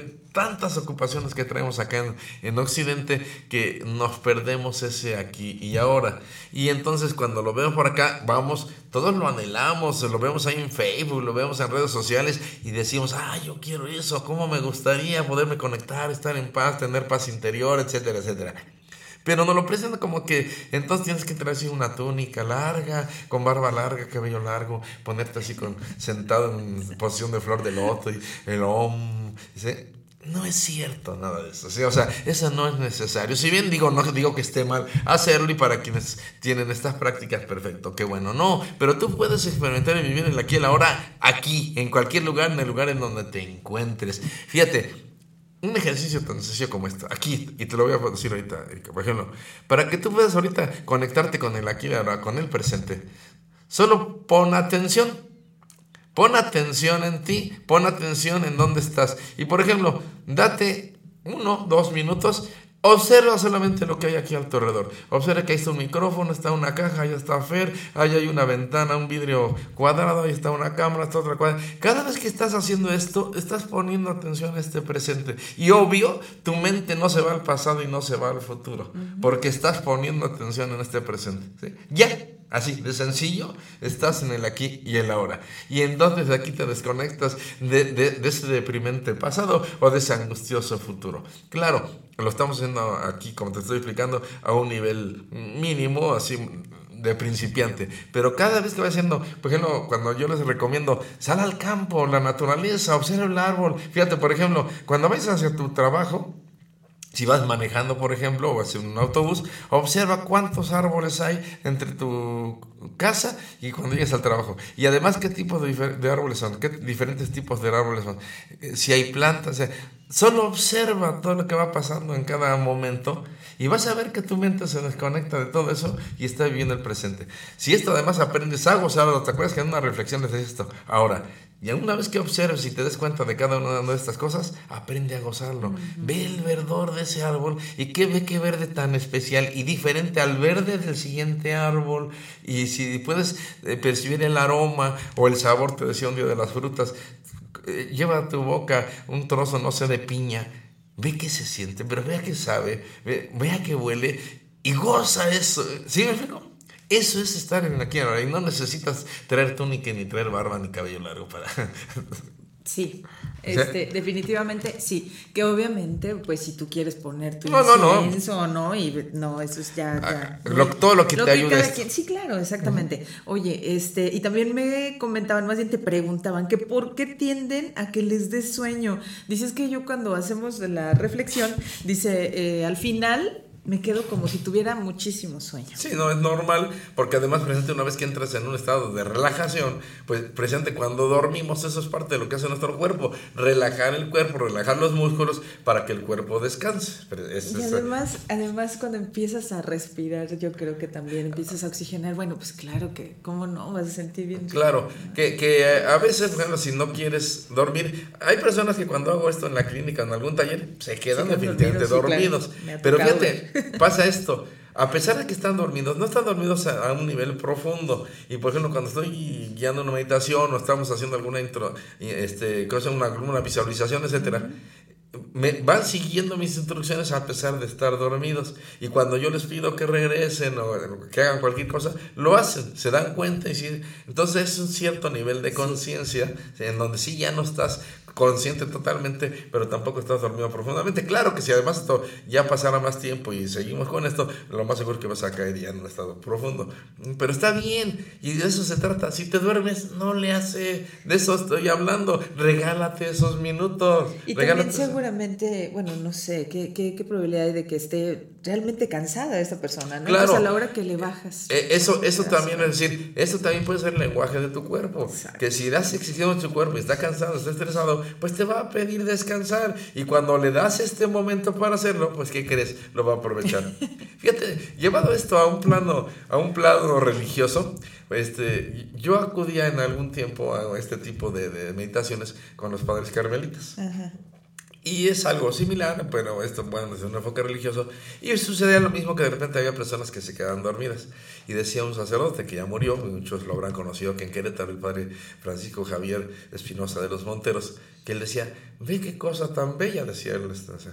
Speaker 8: tantas ocupaciones que traemos acá en Occidente, que nos perdemos ese aquí y ahora. Y entonces cuando lo vemos por acá, todos lo anhelamos, lo vemos ahí en Facebook, lo vemos en redes sociales y decimos, yo quiero eso, cómo me gustaría poderme conectar, estar en paz, tener paz interior, etcétera, etcétera. Pero nos lo presentan como que entonces tienes que traer así una túnica larga, con barba larga, cabello largo, ponerte así sentado en posición de flor de loto y el ¿sí? No es cierto nada de eso, ¿sí? O sea, eso no es necesario. Si bien no digo que esté mal hacerlo, y para quienes tienen estas prácticas, perfecto, qué bueno, no, pero tú puedes experimentar y vivir el aquí y el ahora, aquí, en cualquier lugar, en el lugar en donde te encuentres. Fíjate, un ejercicio tan sencillo como esto, aquí, y te lo voy a decir ahorita, Erika, por ejemplo, para que tú puedas ahorita conectarte con el aquí y ahora, con el presente, solo pon atención. Pon atención en ti, pon atención en dónde estás. Y por ejemplo, date 1-2 minutos, observa solamente lo que hay aquí a tu alrededor. Observa que ahí está un micrófono, está una caja, ahí está Fer, ahí hay una ventana, un vidrio cuadrado, ahí está una cámara, está otra cuadrada. Cada vez que estás haciendo esto, estás poniendo atención a este presente. Y obvio, tu mente no se va al pasado y no se va al futuro, porque estás poniendo atención en este presente, ¿sí? Ya. Así de sencillo, estás en el aquí y el ahora. Y entonces aquí te desconectas de ese deprimente pasado o de ese angustioso futuro. Claro, lo estamos haciendo aquí, como te estoy explicando, a un nivel mínimo, así de principiante. Pero cada vez que va haciendo, por ejemplo, cuando yo les recomiendo, sal al campo, la naturaleza, observa el árbol. Fíjate, por ejemplo, cuando vayas hacia tu trabajo, si vas manejando, por ejemplo, o hacia un autobús, observa cuántos árboles hay entre tu casa y cuando llegues al trabajo. Y además, qué tipo de árboles son, qué diferentes tipos de árboles son. Si hay plantas, solo observa todo lo que va pasando en cada momento y vas a ver que tu mente se desconecta de todo eso y está viviendo el presente. Si esto además aprendes a gozarlo, ¿te acuerdas que en una reflexión les decía esto? Ahora, y una vez que observes y te des cuenta de cada una de estas cosas, aprende a gozarlo. Ve el verdor de ese árbol y qué verde tan especial y diferente al verde del siguiente árbol. Y si puedes percibir el aroma o el sabor, te decía un día de las frutas, lleva a tu boca un trozo, no sé, de piña, ve qué se siente, pero vea qué sabe, vea qué huele y goza eso. ¿Sí me explico? Eso es estar en aquí ahora, y no necesitas traer túnica, ni traer barba, ni cabello largo para...
Speaker 9: Sí, definitivamente sí, que obviamente pues si tú quieres poner tu incienso o no, y no, eso es ya
Speaker 8: todo lo que te ayude.
Speaker 9: Sí, claro, exactamente. Oye, y también me comentaban, más bien te preguntaban que por qué tienden a que les dé sueño. Dices que yo cuando hacemos la reflexión, dice, al final me quedo como si tuviera muchísimo sueño.
Speaker 8: Sí, no, es normal, porque además, presente, una vez que entras en un estado de relajación, pues presente, cuando dormimos, eso es parte de lo que hace nuestro cuerpo, relajar el cuerpo, relajar los músculos para que el cuerpo descanse.
Speaker 9: Y además cuando empiezas a respirar, yo creo que también empiezas a oxigenar. Bueno, pues claro que, ¿cómo no? Vas a sentir bien.
Speaker 8: Claro, que a veces, bueno, si no quieres dormir, hay personas que cuando hago esto en la clínica, en algún taller, se quedan definitivamente dormidos. Sí, claro. Pero fíjate, pasa esto, a pesar de que están dormidos, no están dormidos a un nivel profundo. Y por ejemplo, cuando estoy guiando una meditación o estamos haciendo alguna una visualización, etcétera, me van siguiendo mis instrucciones a pesar de estar dormidos, y cuando yo les pido que regresen o que hagan cualquier cosa, lo hacen, se dan cuenta, y sí, entonces es un cierto nivel de conciencia en donde sí ya no estás consciente totalmente, pero tampoco estás dormido profundamente. Claro que si además esto ya pasara más tiempo y seguimos con esto, lo más seguro es que vas a caer ya en un estado profundo, pero está bien, y de eso se trata. Si te duermes, no le hace, de eso estoy hablando, regálate esos minutos.
Speaker 9: Y también seguramente, bueno, no sé, ¿qué probabilidad hay de que esté realmente cansada esta persona, ¿no?
Speaker 8: Claro.
Speaker 9: Entonces a la hora que le bajas.
Speaker 8: Eso también es decir, eso también puede ser el lenguaje de tu cuerpo. Exacto. Que si das exigiendo a tu cuerpo y está cansado, está estresado, pues te va a pedir descansar, y cuando le das este momento para hacerlo, pues ¿qué crees? Lo va a aprovechar. Fíjate, llevado esto a un plano religioso, yo acudía en algún tiempo a este tipo de meditaciones con los padres carmelitas. Ajá. Y es algo similar, pero esto, bueno, desde un enfoque religioso. Y sucedía lo mismo, que de repente había personas que se quedaban dormidas. Y decía un sacerdote que ya murió, muchos lo habrán conocido, que en Querétaro, el padre Francisco Javier Espinosa de los Monteros, que él decía, ve qué cosa tan bella, decía él. O sea,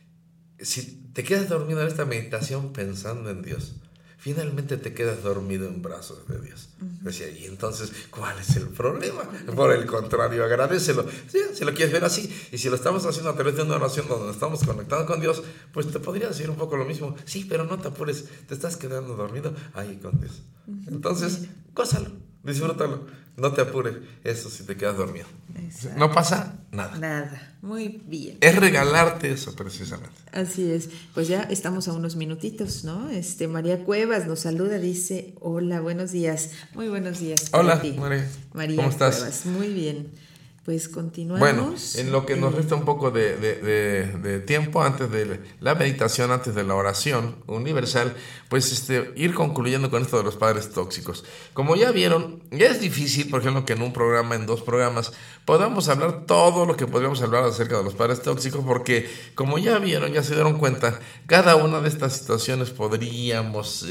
Speaker 8: si te quedas dormido en esta meditación pensando en Dios, finalmente te quedas dormido en brazos de Dios. Decía, y entonces, ¿cuál es el problema? Por el contrario, agradécelo. Sí, si lo quieres ver así, y si lo estamos haciendo a través de una oración donde estamos conectados con Dios, pues te podría decir un poco lo mismo. Sí, pero no te apures, te estás quedando dormido ahí con Dios. Entonces, gózalo, disfrútalo, no te apures. Eso si te quedas dormido. Exacto. No pasa nada.
Speaker 9: Nada, muy bien.
Speaker 8: Es regalarte eso precisamente.
Speaker 9: Así es. Pues ya estamos a unos minutitos, ¿no? María Cuevas nos saluda, dice, hola, buenos días. Muy buenos días.
Speaker 8: Hola, María. ¿Cómo estás?
Speaker 9: Cuevas, muy bien. Pues continuamos.
Speaker 8: Bueno, en lo que nos resta un poco de tiempo antes de la meditación, antes de la oración universal, pues ir concluyendo con esto de los padres tóxicos. Como ya vieron, ya es difícil, por ejemplo, que en un programa, en 2 programas, podamos hablar todo lo que podríamos hablar acerca de los padres tóxicos, porque como ya vieron, ya se dieron cuenta, cada una de estas situaciones podríamos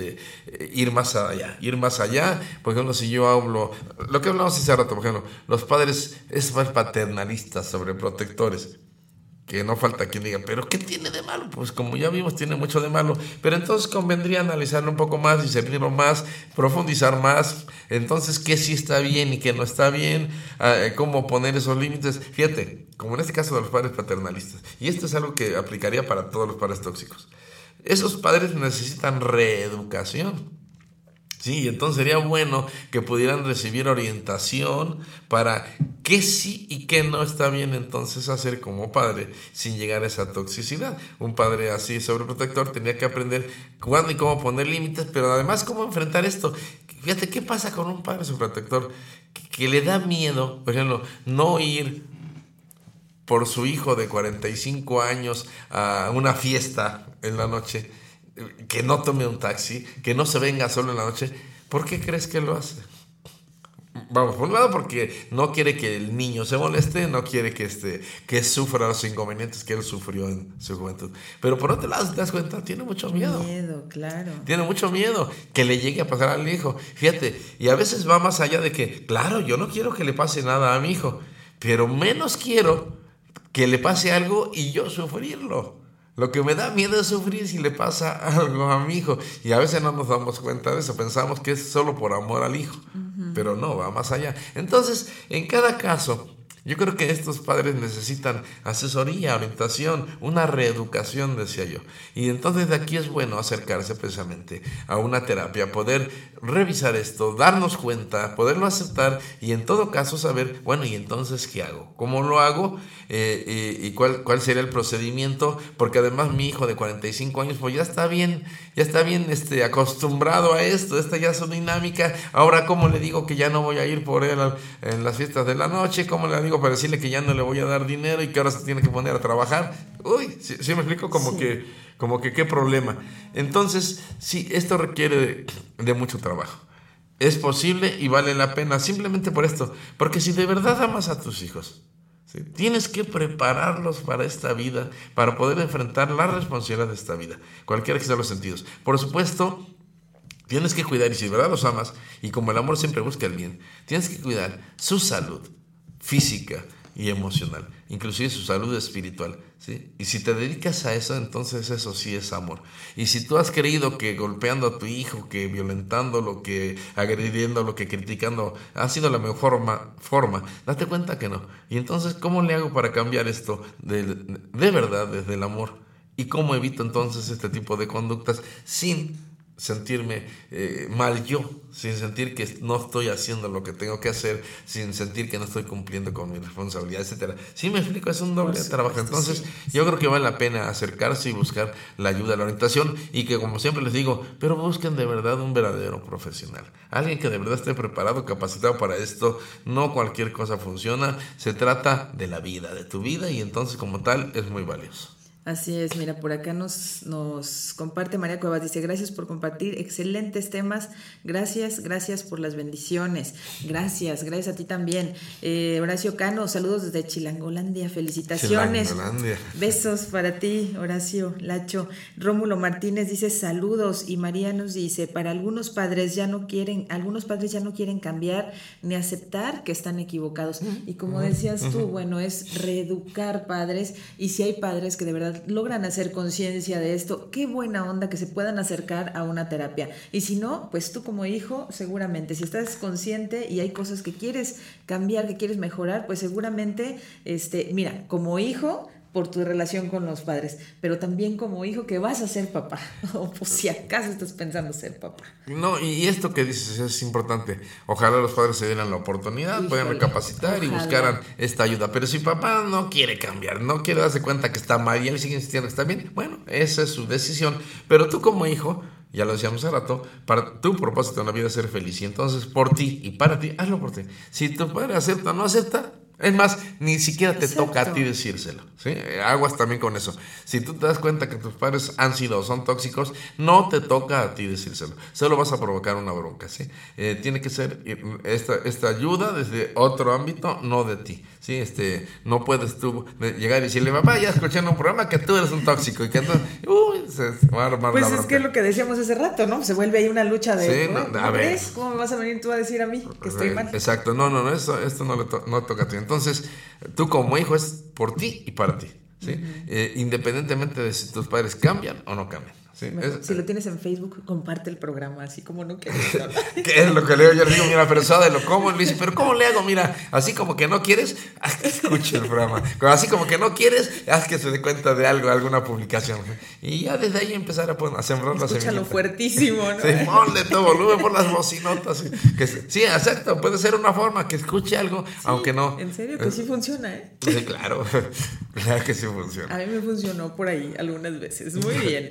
Speaker 8: ir más allá. Por ejemplo, si yo hablo, lo que hablamos hace rato, por ejemplo, los padres es más paternalistas, sobreprotectores, que no falta quien diga, ¿pero qué tiene de malo? Pues como ya vimos, tiene mucho de malo, pero entonces convendría analizarlo un poco más, discernirlo más, profundizar más, entonces qué sí está bien y qué no está bien, cómo poner esos límites. Fíjate, como en este caso de los padres paternalistas, y esto es algo que aplicaría para todos los padres tóxicos, esos padres necesitan reeducación. Sí, entonces sería bueno que pudieran recibir orientación para qué sí y qué no está bien entonces hacer como padre sin llegar a esa toxicidad. Un padre así sobreprotector tenía que aprender cuándo y cómo poner límites, pero además cómo enfrentar esto. Fíjate, ¿qué pasa con un padre sobreprotector que le da miedo, por ejemplo, no ir por su hijo de 45 años a una fiesta en la noche, que no tome un taxi, que no se venga solo en la noche? ¿Por qué crees que lo hace? Vamos, por un lado porque no quiere que el niño se moleste, no quiere que sufra los inconvenientes que él sufrió en su juventud. Pero por otro lado, si te das cuenta, tiene mucho miedo.
Speaker 9: Claro.
Speaker 8: Tiene mucho miedo que le llegue a pasar al hijo. Fíjate, y a veces va más allá de que, claro, yo no quiero que le pase nada a mi hijo, pero menos quiero que le pase algo y yo sufrirlo. Lo que me da miedo es sufrir si le pasa algo a mi hijo. Y a veces no nos damos cuenta de eso. Pensamos que es solo por amor al hijo. Pero no, va más allá. Entonces, en cada caso, yo creo que estos padres necesitan asesoría, orientación, una reeducación, decía yo. Y entonces de aquí es bueno acercarse precisamente a una terapia, poder revisar esto, darnos cuenta, poderlo aceptar y en todo caso saber, bueno, ¿y entonces qué hago? ¿Cómo lo hago? ¿Y cuál sería el procedimiento? Porque además mi hijo de 45 años pues ya está bien acostumbrado a esto, esta ya es su dinámica. Ahora, ¿cómo le digo que ya no voy a ir por él en las fiestas de la noche? ¿Cómo le digo para decirle que ya no le voy a dar dinero y que ahora se tiene que poner a trabajar? Uy, ¿sí me explico? Como que qué problema. Entonces, sí, esto requiere de mucho trabajo. Es posible y vale la pena simplemente por esto. Porque si de verdad amas a tus hijos, ¿sí?, tienes que prepararlos para esta vida, para poder enfrentar la responsabilidad de esta vida, cualquiera que sean los sentidos. Por supuesto, tienes que cuidar, y si de verdad los amas, y como el amor siempre busca el bien, tienes que cuidar su salud física y emocional, inclusive su salud espiritual, ¿sí? Y si te dedicas a eso, entonces eso sí es amor. Y si tú has creído que golpeando a tu hijo, que violentándolo, que agrediéndolo, que criticando ha sido la mejor forma, date cuenta que no. Y entonces, ¿cómo le hago para cambiar esto de verdad desde el amor? ¿Y cómo evito entonces este tipo de conductas sin sentirme mal yo, sin sentir que no estoy haciendo lo que tengo que hacer, sin sentir que no estoy cumpliendo con mi responsabilidad, etcétera? Sí, me explico, es un doble trabajo. Entonces, yo creo que vale la pena acercarse y buscar la ayuda, la orientación, y que, como siempre les digo, pero busquen de verdad un verdadero profesional, alguien que de verdad esté preparado, capacitado para esto. No cualquier cosa funciona, se trata de la vida, de tu vida, y entonces como tal es muy valioso.
Speaker 9: Así es, mira, por acá nos comparte María Cuevas, dice: gracias por compartir excelentes temas, gracias por las bendiciones, gracias a ti también. Horacio Cano, saludos desde Chilangolandia, felicitaciones.
Speaker 8: Chilangolandia.
Speaker 9: Besos para ti, Horacio, Lacho. Rómulo Martínez dice saludos, y María nos dice: para algunos padres ya no quieren cambiar ni aceptar que están equivocados. Y como decías tú, bueno, es reeducar padres, y si hay padres que de verdad logran hacer conciencia de esto, qué buena onda que se puedan acercar a una terapia. Y si no, pues tú como hijo, seguramente, si estás consciente y hay cosas que quieres cambiar, que quieres mejorar, pues seguramente, mira, como hijo, por tu relación con los padres, pero también como hijo que vas a ser papá, o pues si acaso estás pensando ser papá.
Speaker 8: No, y esto que dices es importante. Ojalá los padres se dieran la oportunidad, puedan recapacitar y buscaran esta ayuda. Pero si papá no quiere cambiar, no quiere darse cuenta que está mal y él sigue insistiendo que está bien, bueno, esa es su decisión. Pero tú como hijo, ya lo decíamos hace rato, para tu propósito en la vida es ser feliz. Y entonces por ti y para ti, hazlo por ti. Si tu padre acepta o no acepta, es más, ni siquiera te toca a ti decírselo, ¿sí? Aguas también con eso. Si tú te das cuenta que tus padres han sido o son tóxicos, no te toca a ti decírselo. Solo vas a provocar una bronca, ¿sí? Tiene que ser esta ayuda desde otro ámbito, no de ti, ¿sí? No puedes tú llegar y decirle: papá, ya escuché en un programa que tú eres un tóxico, y que entonces, se va a armar
Speaker 9: pues
Speaker 8: la
Speaker 9: es
Speaker 8: bronca.
Speaker 9: que es lo que decíamos hace rato, ¿no? Se vuelve ahí una lucha de...
Speaker 8: Sí, a ver.
Speaker 9: ¿Cómo me vas a venir tú a decir a mí que estoy mal?
Speaker 8: Exacto, no, esto no toca a ti. Entonces, tú como hijo es por ti y para ti, ¿sí? Independientemente de si tus padres cambian o no cambian. Sí,
Speaker 9: si lo tienes en Facebook, comparte el programa, así como no quieres.
Speaker 8: ¿Qué es lo que leo? Yo le digo: mira, pero lo ¿cómo? Le dice: pero ¿cómo le hago? Mira, así como que no quieres, haz que escuche el programa. Así como que no quieres, haz que se dé cuenta de algo, alguna publicación. Y ya desde ahí empezar a sembrar la semilla.
Speaker 9: Escúchalo fuertísimo, ¿no?
Speaker 8: Sí, ponle todo volumen, por las bocinotas. Sí, exacto, puede ser una forma que escuche algo, sí, aunque no.
Speaker 9: En serio, que sí funciona, ¿eh?
Speaker 8: Sí, claro que sí funciona.
Speaker 9: A mí me funcionó por ahí algunas veces. Muy bien.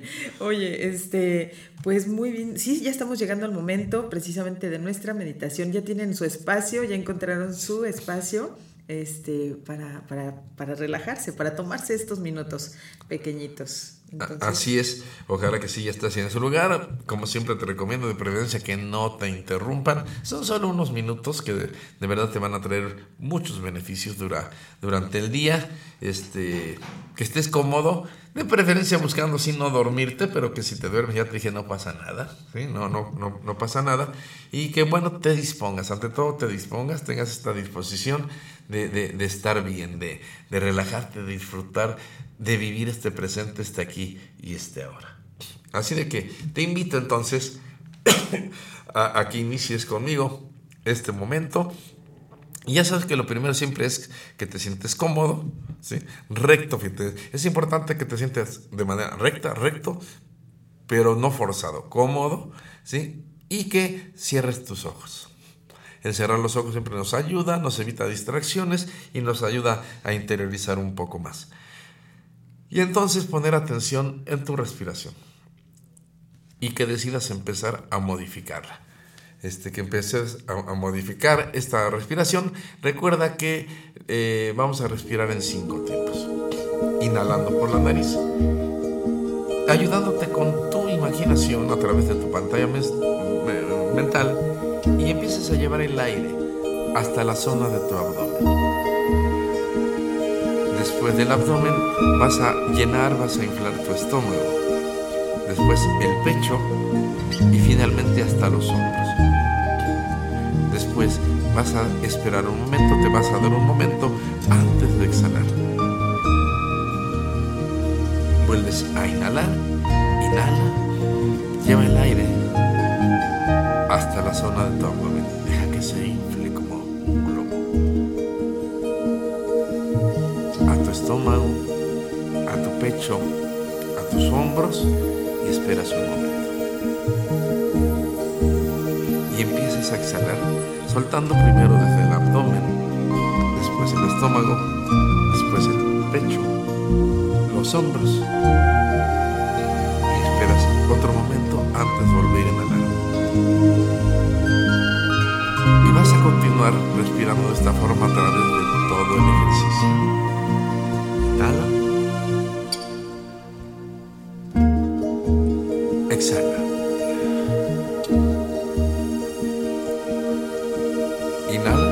Speaker 9: Oye, pues muy bien. Sí, ya estamos llegando al momento precisamente de nuestra meditación. Ya tienen su espacio, ya encontraron su espacio. para relajarse, para tomarse estos minutos pequeñitos. Entonces,
Speaker 8: así es, ojalá que sí ya estés en su lugar. Como siempre te recomiendo de preferencia que no te interrumpan. Son solo unos minutos que de verdad te van a traer muchos beneficios durante el día. Que estés cómodo, de preferencia buscando así no dormirte, pero que si te duermes, ya te dije, no pasa nada, ¿sí? No pasa nada. Y que bueno, te dispongas, ante todo te dispongas, tengas esta disposición de estar bien, de relajarte, de disfrutar, de vivir este presente, este aquí y este ahora. Así de que te invito entonces a que inicies conmigo este momento. Y ya sabes que lo primero siempre es que te sientes cómodo, ¿sí? Recto, fíjate. Es importante que te sientas de manera recto, pero no forzado, cómodo, ¿sí? Y que cierres tus ojos. El cerrar los ojos siempre nos ayuda, nos evita distracciones y nos ayuda a interiorizar un poco más. Y entonces poner atención en tu respiración y que decidas empezar a modificarla. Que empieces a modificar esta respiración. Recuerda que vamos a respirar en 5 tiempos. Inhalando por la nariz, ayudándote con tu imaginación a través de tu pantalla mental, y empieces a llevar el aire hasta la zona de tu abdomen. Después del abdomen vas a inflar tu estómago, después el pecho y finalmente hasta los hombros. Después vas a esperar un momento, te vas a dar un momento antes de exhalar. Vuelves a inhalar, inhala, lleva el aire hasta la zona de tu abdomen, deja que se infle como un globo. A tu estómago, a tu pecho, a tus hombros, y esperas un momento. Y empiezas a exhalar, soltando primero desde el abdomen, después el estómago, después el pecho, los hombros, y esperas otro momento antes de volver a inhalar. Y vas a continuar respirando de esta forma a través de todo el ejercicio. Inhala, exhala. Inhala,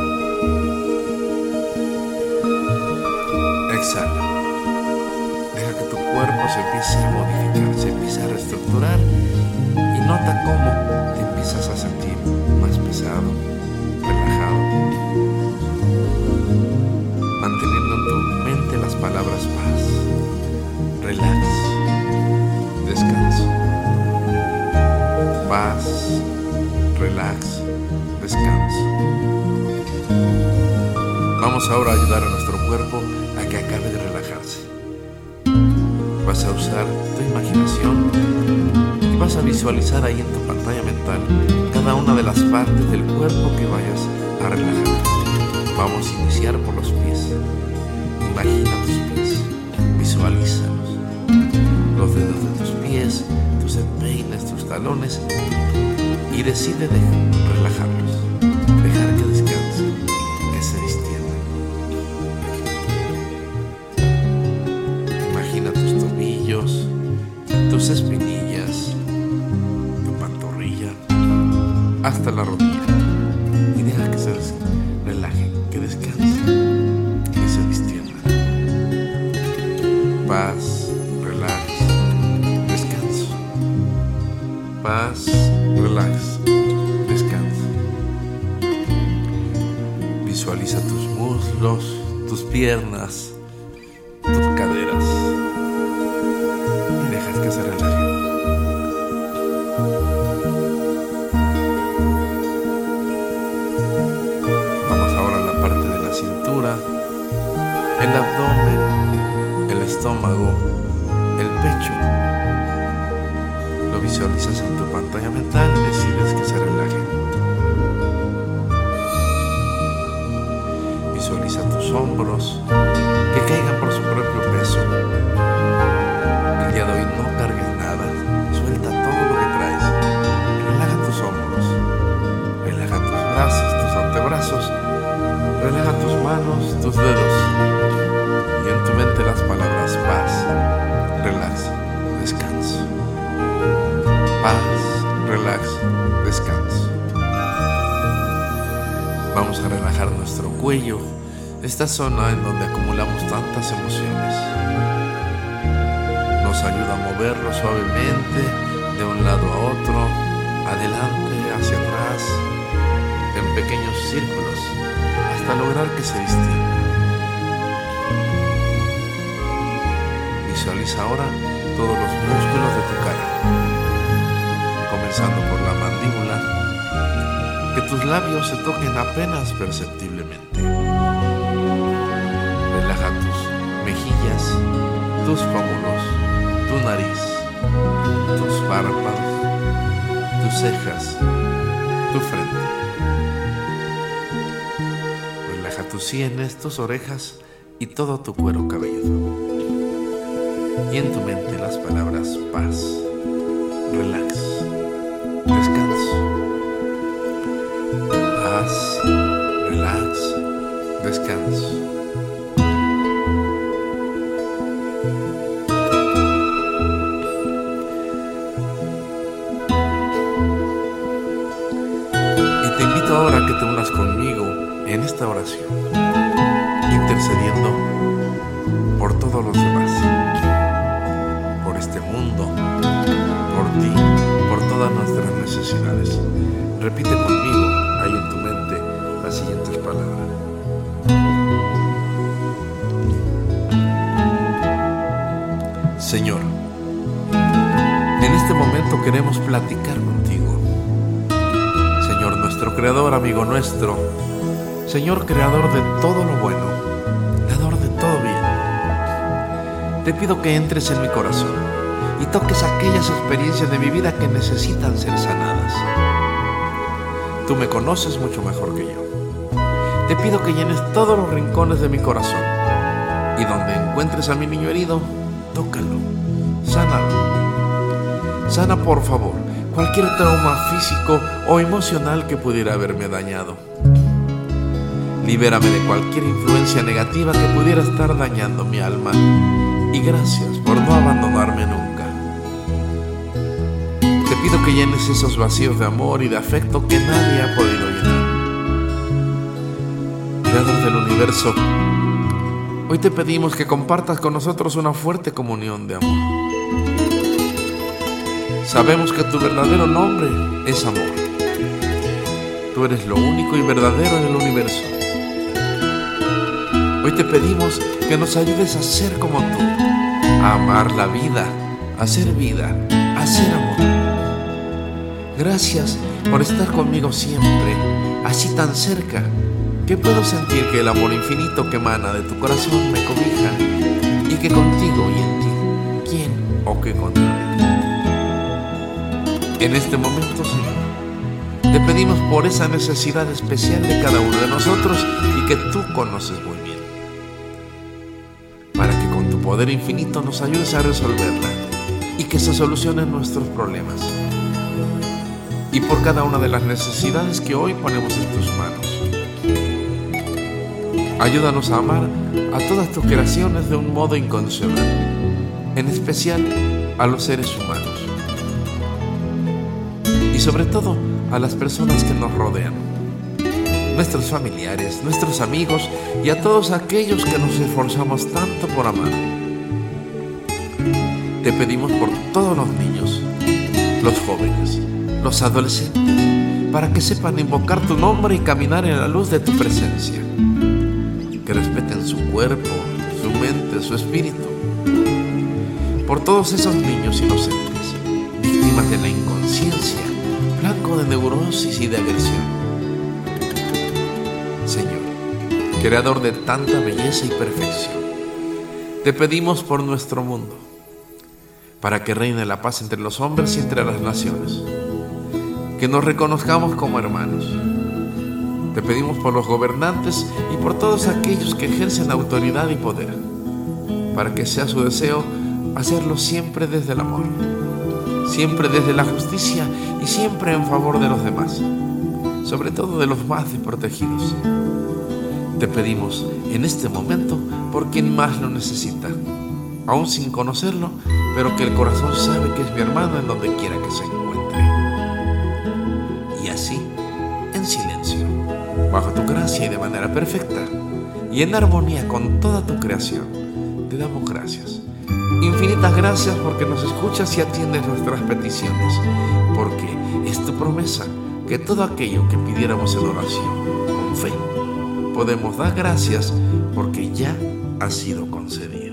Speaker 8: exhala. Deja que tu cuerpo se empiece a modificar, se empiece a reestructurar, y nota cómo te empiezas a sentir más pesado, relajado, manteniendo en tu mente las palabras paz, relax, descanso. Paz, relax, descanso. Vamos ahora a ayudar a nuestro cuerpo a que acabe de relajarse. Vas a usar tu imaginación y vas a visualizar ahí en tu pantalla mental cada una de las partes del cuerpo que vayas a relajar. Vamos a iniciar por los pies. Imagina tus pies, visualízalos, los dedos de tus pies, tus empeines, tus talones, y decide relajarlos, dejar que descansen, que se distiendan. Imagina tus tobillos, tus espinillas, tu pantorrilla, hasta la rodilla, y deja que se relajen, que descansen, que se distiendan. Paz, relax, descanso. Paz, relax, descansa. Visualiza tus muslos, tus piernas, tus caderas, y dejas que se relajen. Vamos ahora a la parte de la cintura, el abdomen, el estómago, el pecho. Lo visualizas en tu pantalla mental y decides que se relajen. Visualiza tus hombros, que caigan por su propio peso. El día de hoy no cargues nada, suelta todo lo que traes. Relaja tus hombros, relaja tus brazos, tus antebrazos, Relaja tus manos, tus dedos y en tu mente las palabras paz, relax, descanso. Paz, relax, descanso. Vamos a relajar nuestro cuello, esta zona en donde acumulamos tantas emociones. Nos ayuda a moverlo suavemente de un lado a otro, adelante, hacia atrás, en pequeños círculos, hasta lograr que se distinga. Visualiza ahora todos los músculos de tu cara, comenzando por la mandíbula, que tus labios se toquen apenas perceptiblemente. Relaja tus mejillas, tus pómulos, tu nariz, tus párpados, tus cejas, tu frente. Relaja tus sienes, tus orejas y todo tu cuero cabelludo. Y en tu mente las palabras paz, relax, descanso. Paz, relax, descanso. Y te invito ahora a que te unas conmigo en esta oración, intercediendo por todos los demás, por este mundo, por ti, por todas nuestras necesidades. Repite conmigo ahí en tu mente las siguientes palabras. Señor, en este momento queremos platicar contigo. Señor, nuestro creador, amigo nuestro. Señor, creador de todo lo bueno, dador de todo bien. Te pido que entres en mi corazón y toques aquellas experiencias de mi vida que necesitan ser sanadas. Tú me conoces mucho mejor que yo. Te pido que llenes todos los rincones de mi corazón y donde encuentres a mi niño herido, tócalo, sánalo. Sana, por favor, cualquier trauma físico o emocional que pudiera haberme dañado. Libérame de cualquier influencia negativa que pudiera estar dañando mi alma. Y gracias por no abandonarme nunca. Te pido que llenes esos vacíos de amor y de afecto que nadie ha podido llenar. Creador del universo, hoy te pedimos que compartas con nosotros una fuerte comunión de amor. Sabemos que tu verdadero nombre es amor. Tú eres lo único y verdadero en el universo. Hoy te pedimos que nos ayudes a ser como tú, a amar la vida, a ser vida, a ser amor. Gracias por estar conmigo siempre, así tan cerca, que puedo sentir que el amor infinito que emana de tu corazón me cobija y que contigo y en ti, ¿quién o qué contrario? En este momento, Señor, te pedimos por esa necesidad especial de cada uno de nosotros y que tú conoces muy bien, para que con tu poder infinito nos ayudes a resolverla y que se solucionen nuestros problemas. Y por cada una de las necesidades que hoy ponemos en tus manos, ayúdanos a amar a todas tus creaciones de un modo incondicional, en especial a los seres humanos y sobre todo a las personas que nos rodean, nuestros familiares, nuestros amigos y a todos aquellos que nos esforzamos tanto por amar. Te pedimos por todos los niños, los jóvenes, los adolescentes, para que sepan invocar tu nombre y caminar en la luz de tu presencia. Que respeten su cuerpo, su mente, su espíritu. Por todos esos niños inocentes, víctimas de la inconsciencia, blanco de neurosis y de agresión. Señor, creador de tanta belleza y perfección, te pedimos por nuestro mundo, para que reine la paz entre los hombres y entre las naciones, que nos reconozcamos como hermanos. Te pedimos por los gobernantes y por todos aquellos que ejercen autoridad y poder, para que sea su deseo hacerlo siempre desde el amor, siempre desde la justicia y siempre en favor de los demás, sobre todo de los más desprotegidos. Te pedimos en este momento por quien más lo necesita, aún sin conocerlo, pero que el corazón sabe que es mi hermano en donde quiera que se encuentre. Y así, en silencio, bajo tu gracia y de manera perfecta, y en armonía con toda tu creación, te damos gracias. Infinitas gracias porque nos escuchas y atiendes nuestras peticiones, porque es tu promesa que todo aquello que pidiéramos en oración, con fe, podemos dar gracias porque ya ha sido concedido.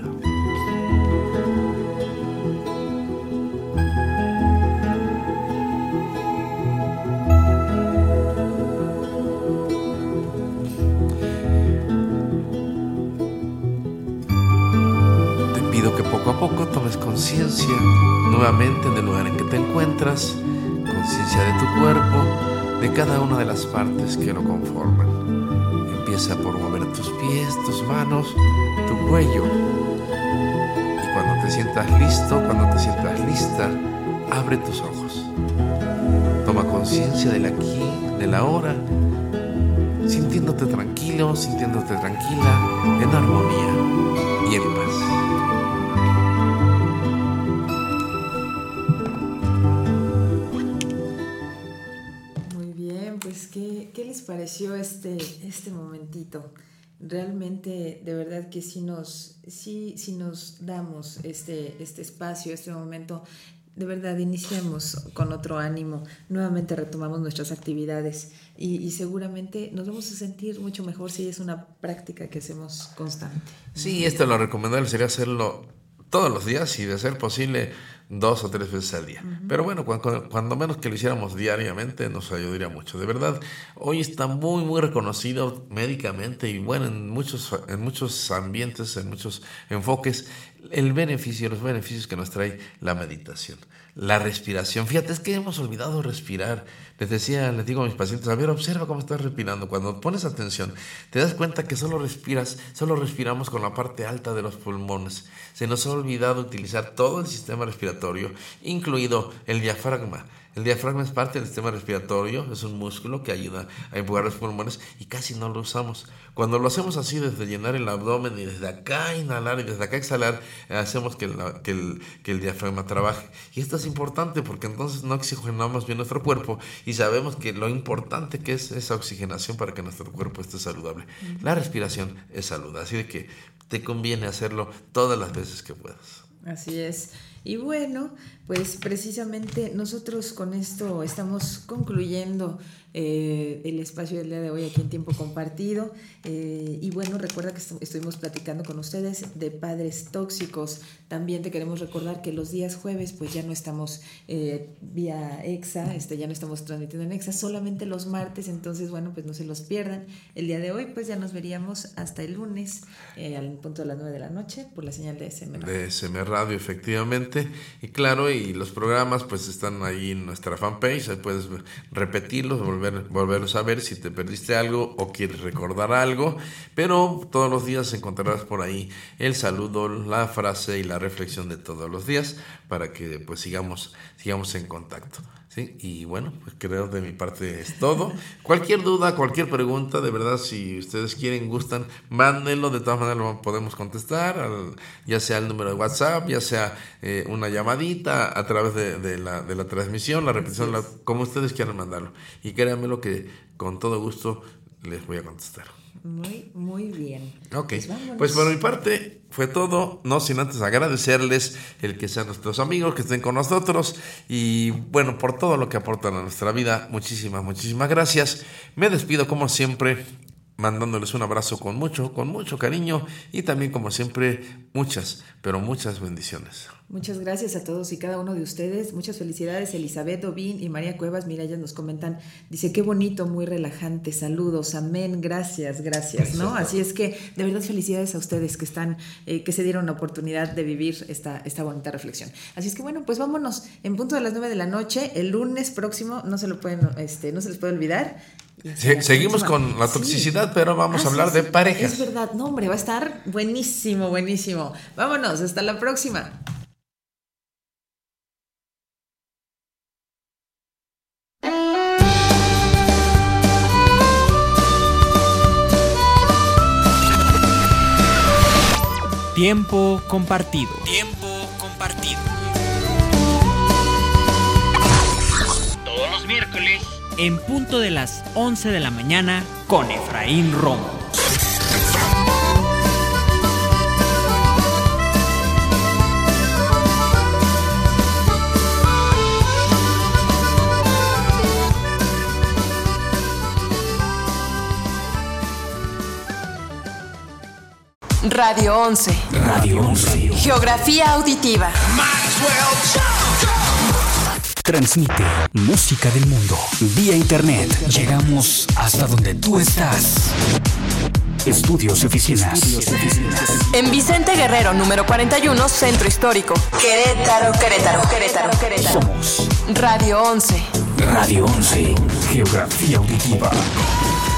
Speaker 8: Poco a poco tomes conciencia nuevamente del lugar en que te encuentras, conciencia de tu cuerpo, de cada una de las partes que lo conforman. Empieza por mover tus pies, tus manos, tu cuello. Y cuando te sientas listo, cuando te sientas lista, abre tus ojos. Toma conciencia del aquí, del ahora, sintiéndote tranquilo, sintiéndote tranquila, en armonía y en paz.
Speaker 9: ¿Qué les pareció este momentito? Realmente, de verdad que sí nos damos este espacio, este momento, de verdad iniciamos con otro ánimo, nuevamente retomamos nuestras actividades y seguramente nos vamos a sentir mucho mejor si es una práctica que hacemos constante.
Speaker 8: Sí, esto lo recomendable sería hacerlo todos los días y de ser posible 2 o 3 veces al día. Uh-huh. Pero bueno, cuando menos que lo hiciéramos diariamente nos ayudaría mucho. De verdad, hoy está muy, muy reconocido médicamente y bueno, en muchos ambientes, en muchos enfoques, los beneficios que nos trae la meditación. La respiración. Fíjate, es que hemos olvidado respirar. Les digo a mis pacientes, a ver, observa cómo estás respirando. Cuando pones atención, te das cuenta que solo respiramos con la parte alta de los pulmones. Se nos ha olvidado utilizar todo el sistema respiratorio, incluido el diafragma. El diafragma es parte del sistema respiratorio, es un músculo que ayuda a empujar los pulmones y casi no lo usamos. Cuando lo hacemos así, desde llenar el abdomen y desde acá inhalar y desde acá exhalar, hacemos que el diafragma trabaje. Y esto es importante porque entonces no oxigenamos bien nuestro cuerpo y sabemos que lo importante que es esa oxigenación para que nuestro cuerpo esté saludable. La respiración es salud, así de que te conviene hacerlo todas las veces que puedas.
Speaker 9: Así es. Y bueno, pues precisamente nosotros con esto estamos concluyendo el espacio del día de hoy aquí en Tiempo Compartido. Y bueno, recuerda que estuvimos platicando con ustedes de padres tóxicos. También te queremos recordar que los días jueves pues ya no estamos vía EXA, ya no estamos transmitiendo en EXA, solamente los martes. Entonces, bueno, pues no se los pierdan. El día de hoy pues ya nos veríamos hasta el lunes al punto de las 9 de la noche por la señal de SM Radio.
Speaker 8: De SM Radio, efectivamente. Y claro, y los programas pues están ahí en nuestra fanpage, ahí puedes repetirlos, volverlos a ver si te perdiste algo o quieres recordar algo, pero todos los días encontrarás por ahí el saludo, la frase y la reflexión de todos los días para que pues sigamos en contacto. ¿Sí? Y bueno, pues creo de mi parte es todo. Cualquier duda, cualquier pregunta, de verdad, si ustedes quieren, gustan, mándenlo, de todas maneras lo podemos contestar, ya sea el número de WhatsApp, ya sea una llamadita a través de la transmisión, la repetición, como ustedes quieran mandarlo. Y créanme lo que con todo gusto les voy a contestar.
Speaker 9: Muy, muy bien.
Speaker 8: Ok, pues por mi parte fue todo, no sin antes agradecerles el que sean nuestros amigos, que estén con nosotros y bueno, por todo lo que aportan a nuestra vida, muchísimas gracias. Me despido como siempre, mandándoles un abrazo con mucho cariño y también como siempre muchas bendiciones.
Speaker 9: Muchas gracias a todos y cada uno de ustedes. Muchas felicidades, Elizabeth Ovín y María Cuevas. Mira, ellas nos comentan, dice, qué bonito, muy relajante, saludos, amén, gracias, ¿no? Así es que, de verdad, felicidades a ustedes que están, que se dieron la oportunidad de vivir esta bonita reflexión. Así es que, bueno, pues vámonos en punto de las 9 de la noche, el lunes próximo, no se les puede olvidar.
Speaker 8: Seguimos con la toxicidad, pero vamos a hablar de parejas.
Speaker 9: Es verdad, no hombre, va a estar buenísimo. Vámonos, hasta la próxima.
Speaker 7: Tiempo compartido.
Speaker 13: Tiempo compartido.
Speaker 7: Todos los miércoles, en punto de las 11 de la mañana, con Efraín Romo.
Speaker 1: Radio 11.
Speaker 6: Radio 11.
Speaker 1: Geografía auditiva.
Speaker 6: Transmite música del mundo vía internet. Llegamos hasta donde tú estás. Estudios y oficinas.
Speaker 1: En Vicente Guerrero, número 41, Centro Histórico. Querétaro.
Speaker 6: Somos
Speaker 1: Radio 11.
Speaker 6: Radio 11. Geografía auditiva.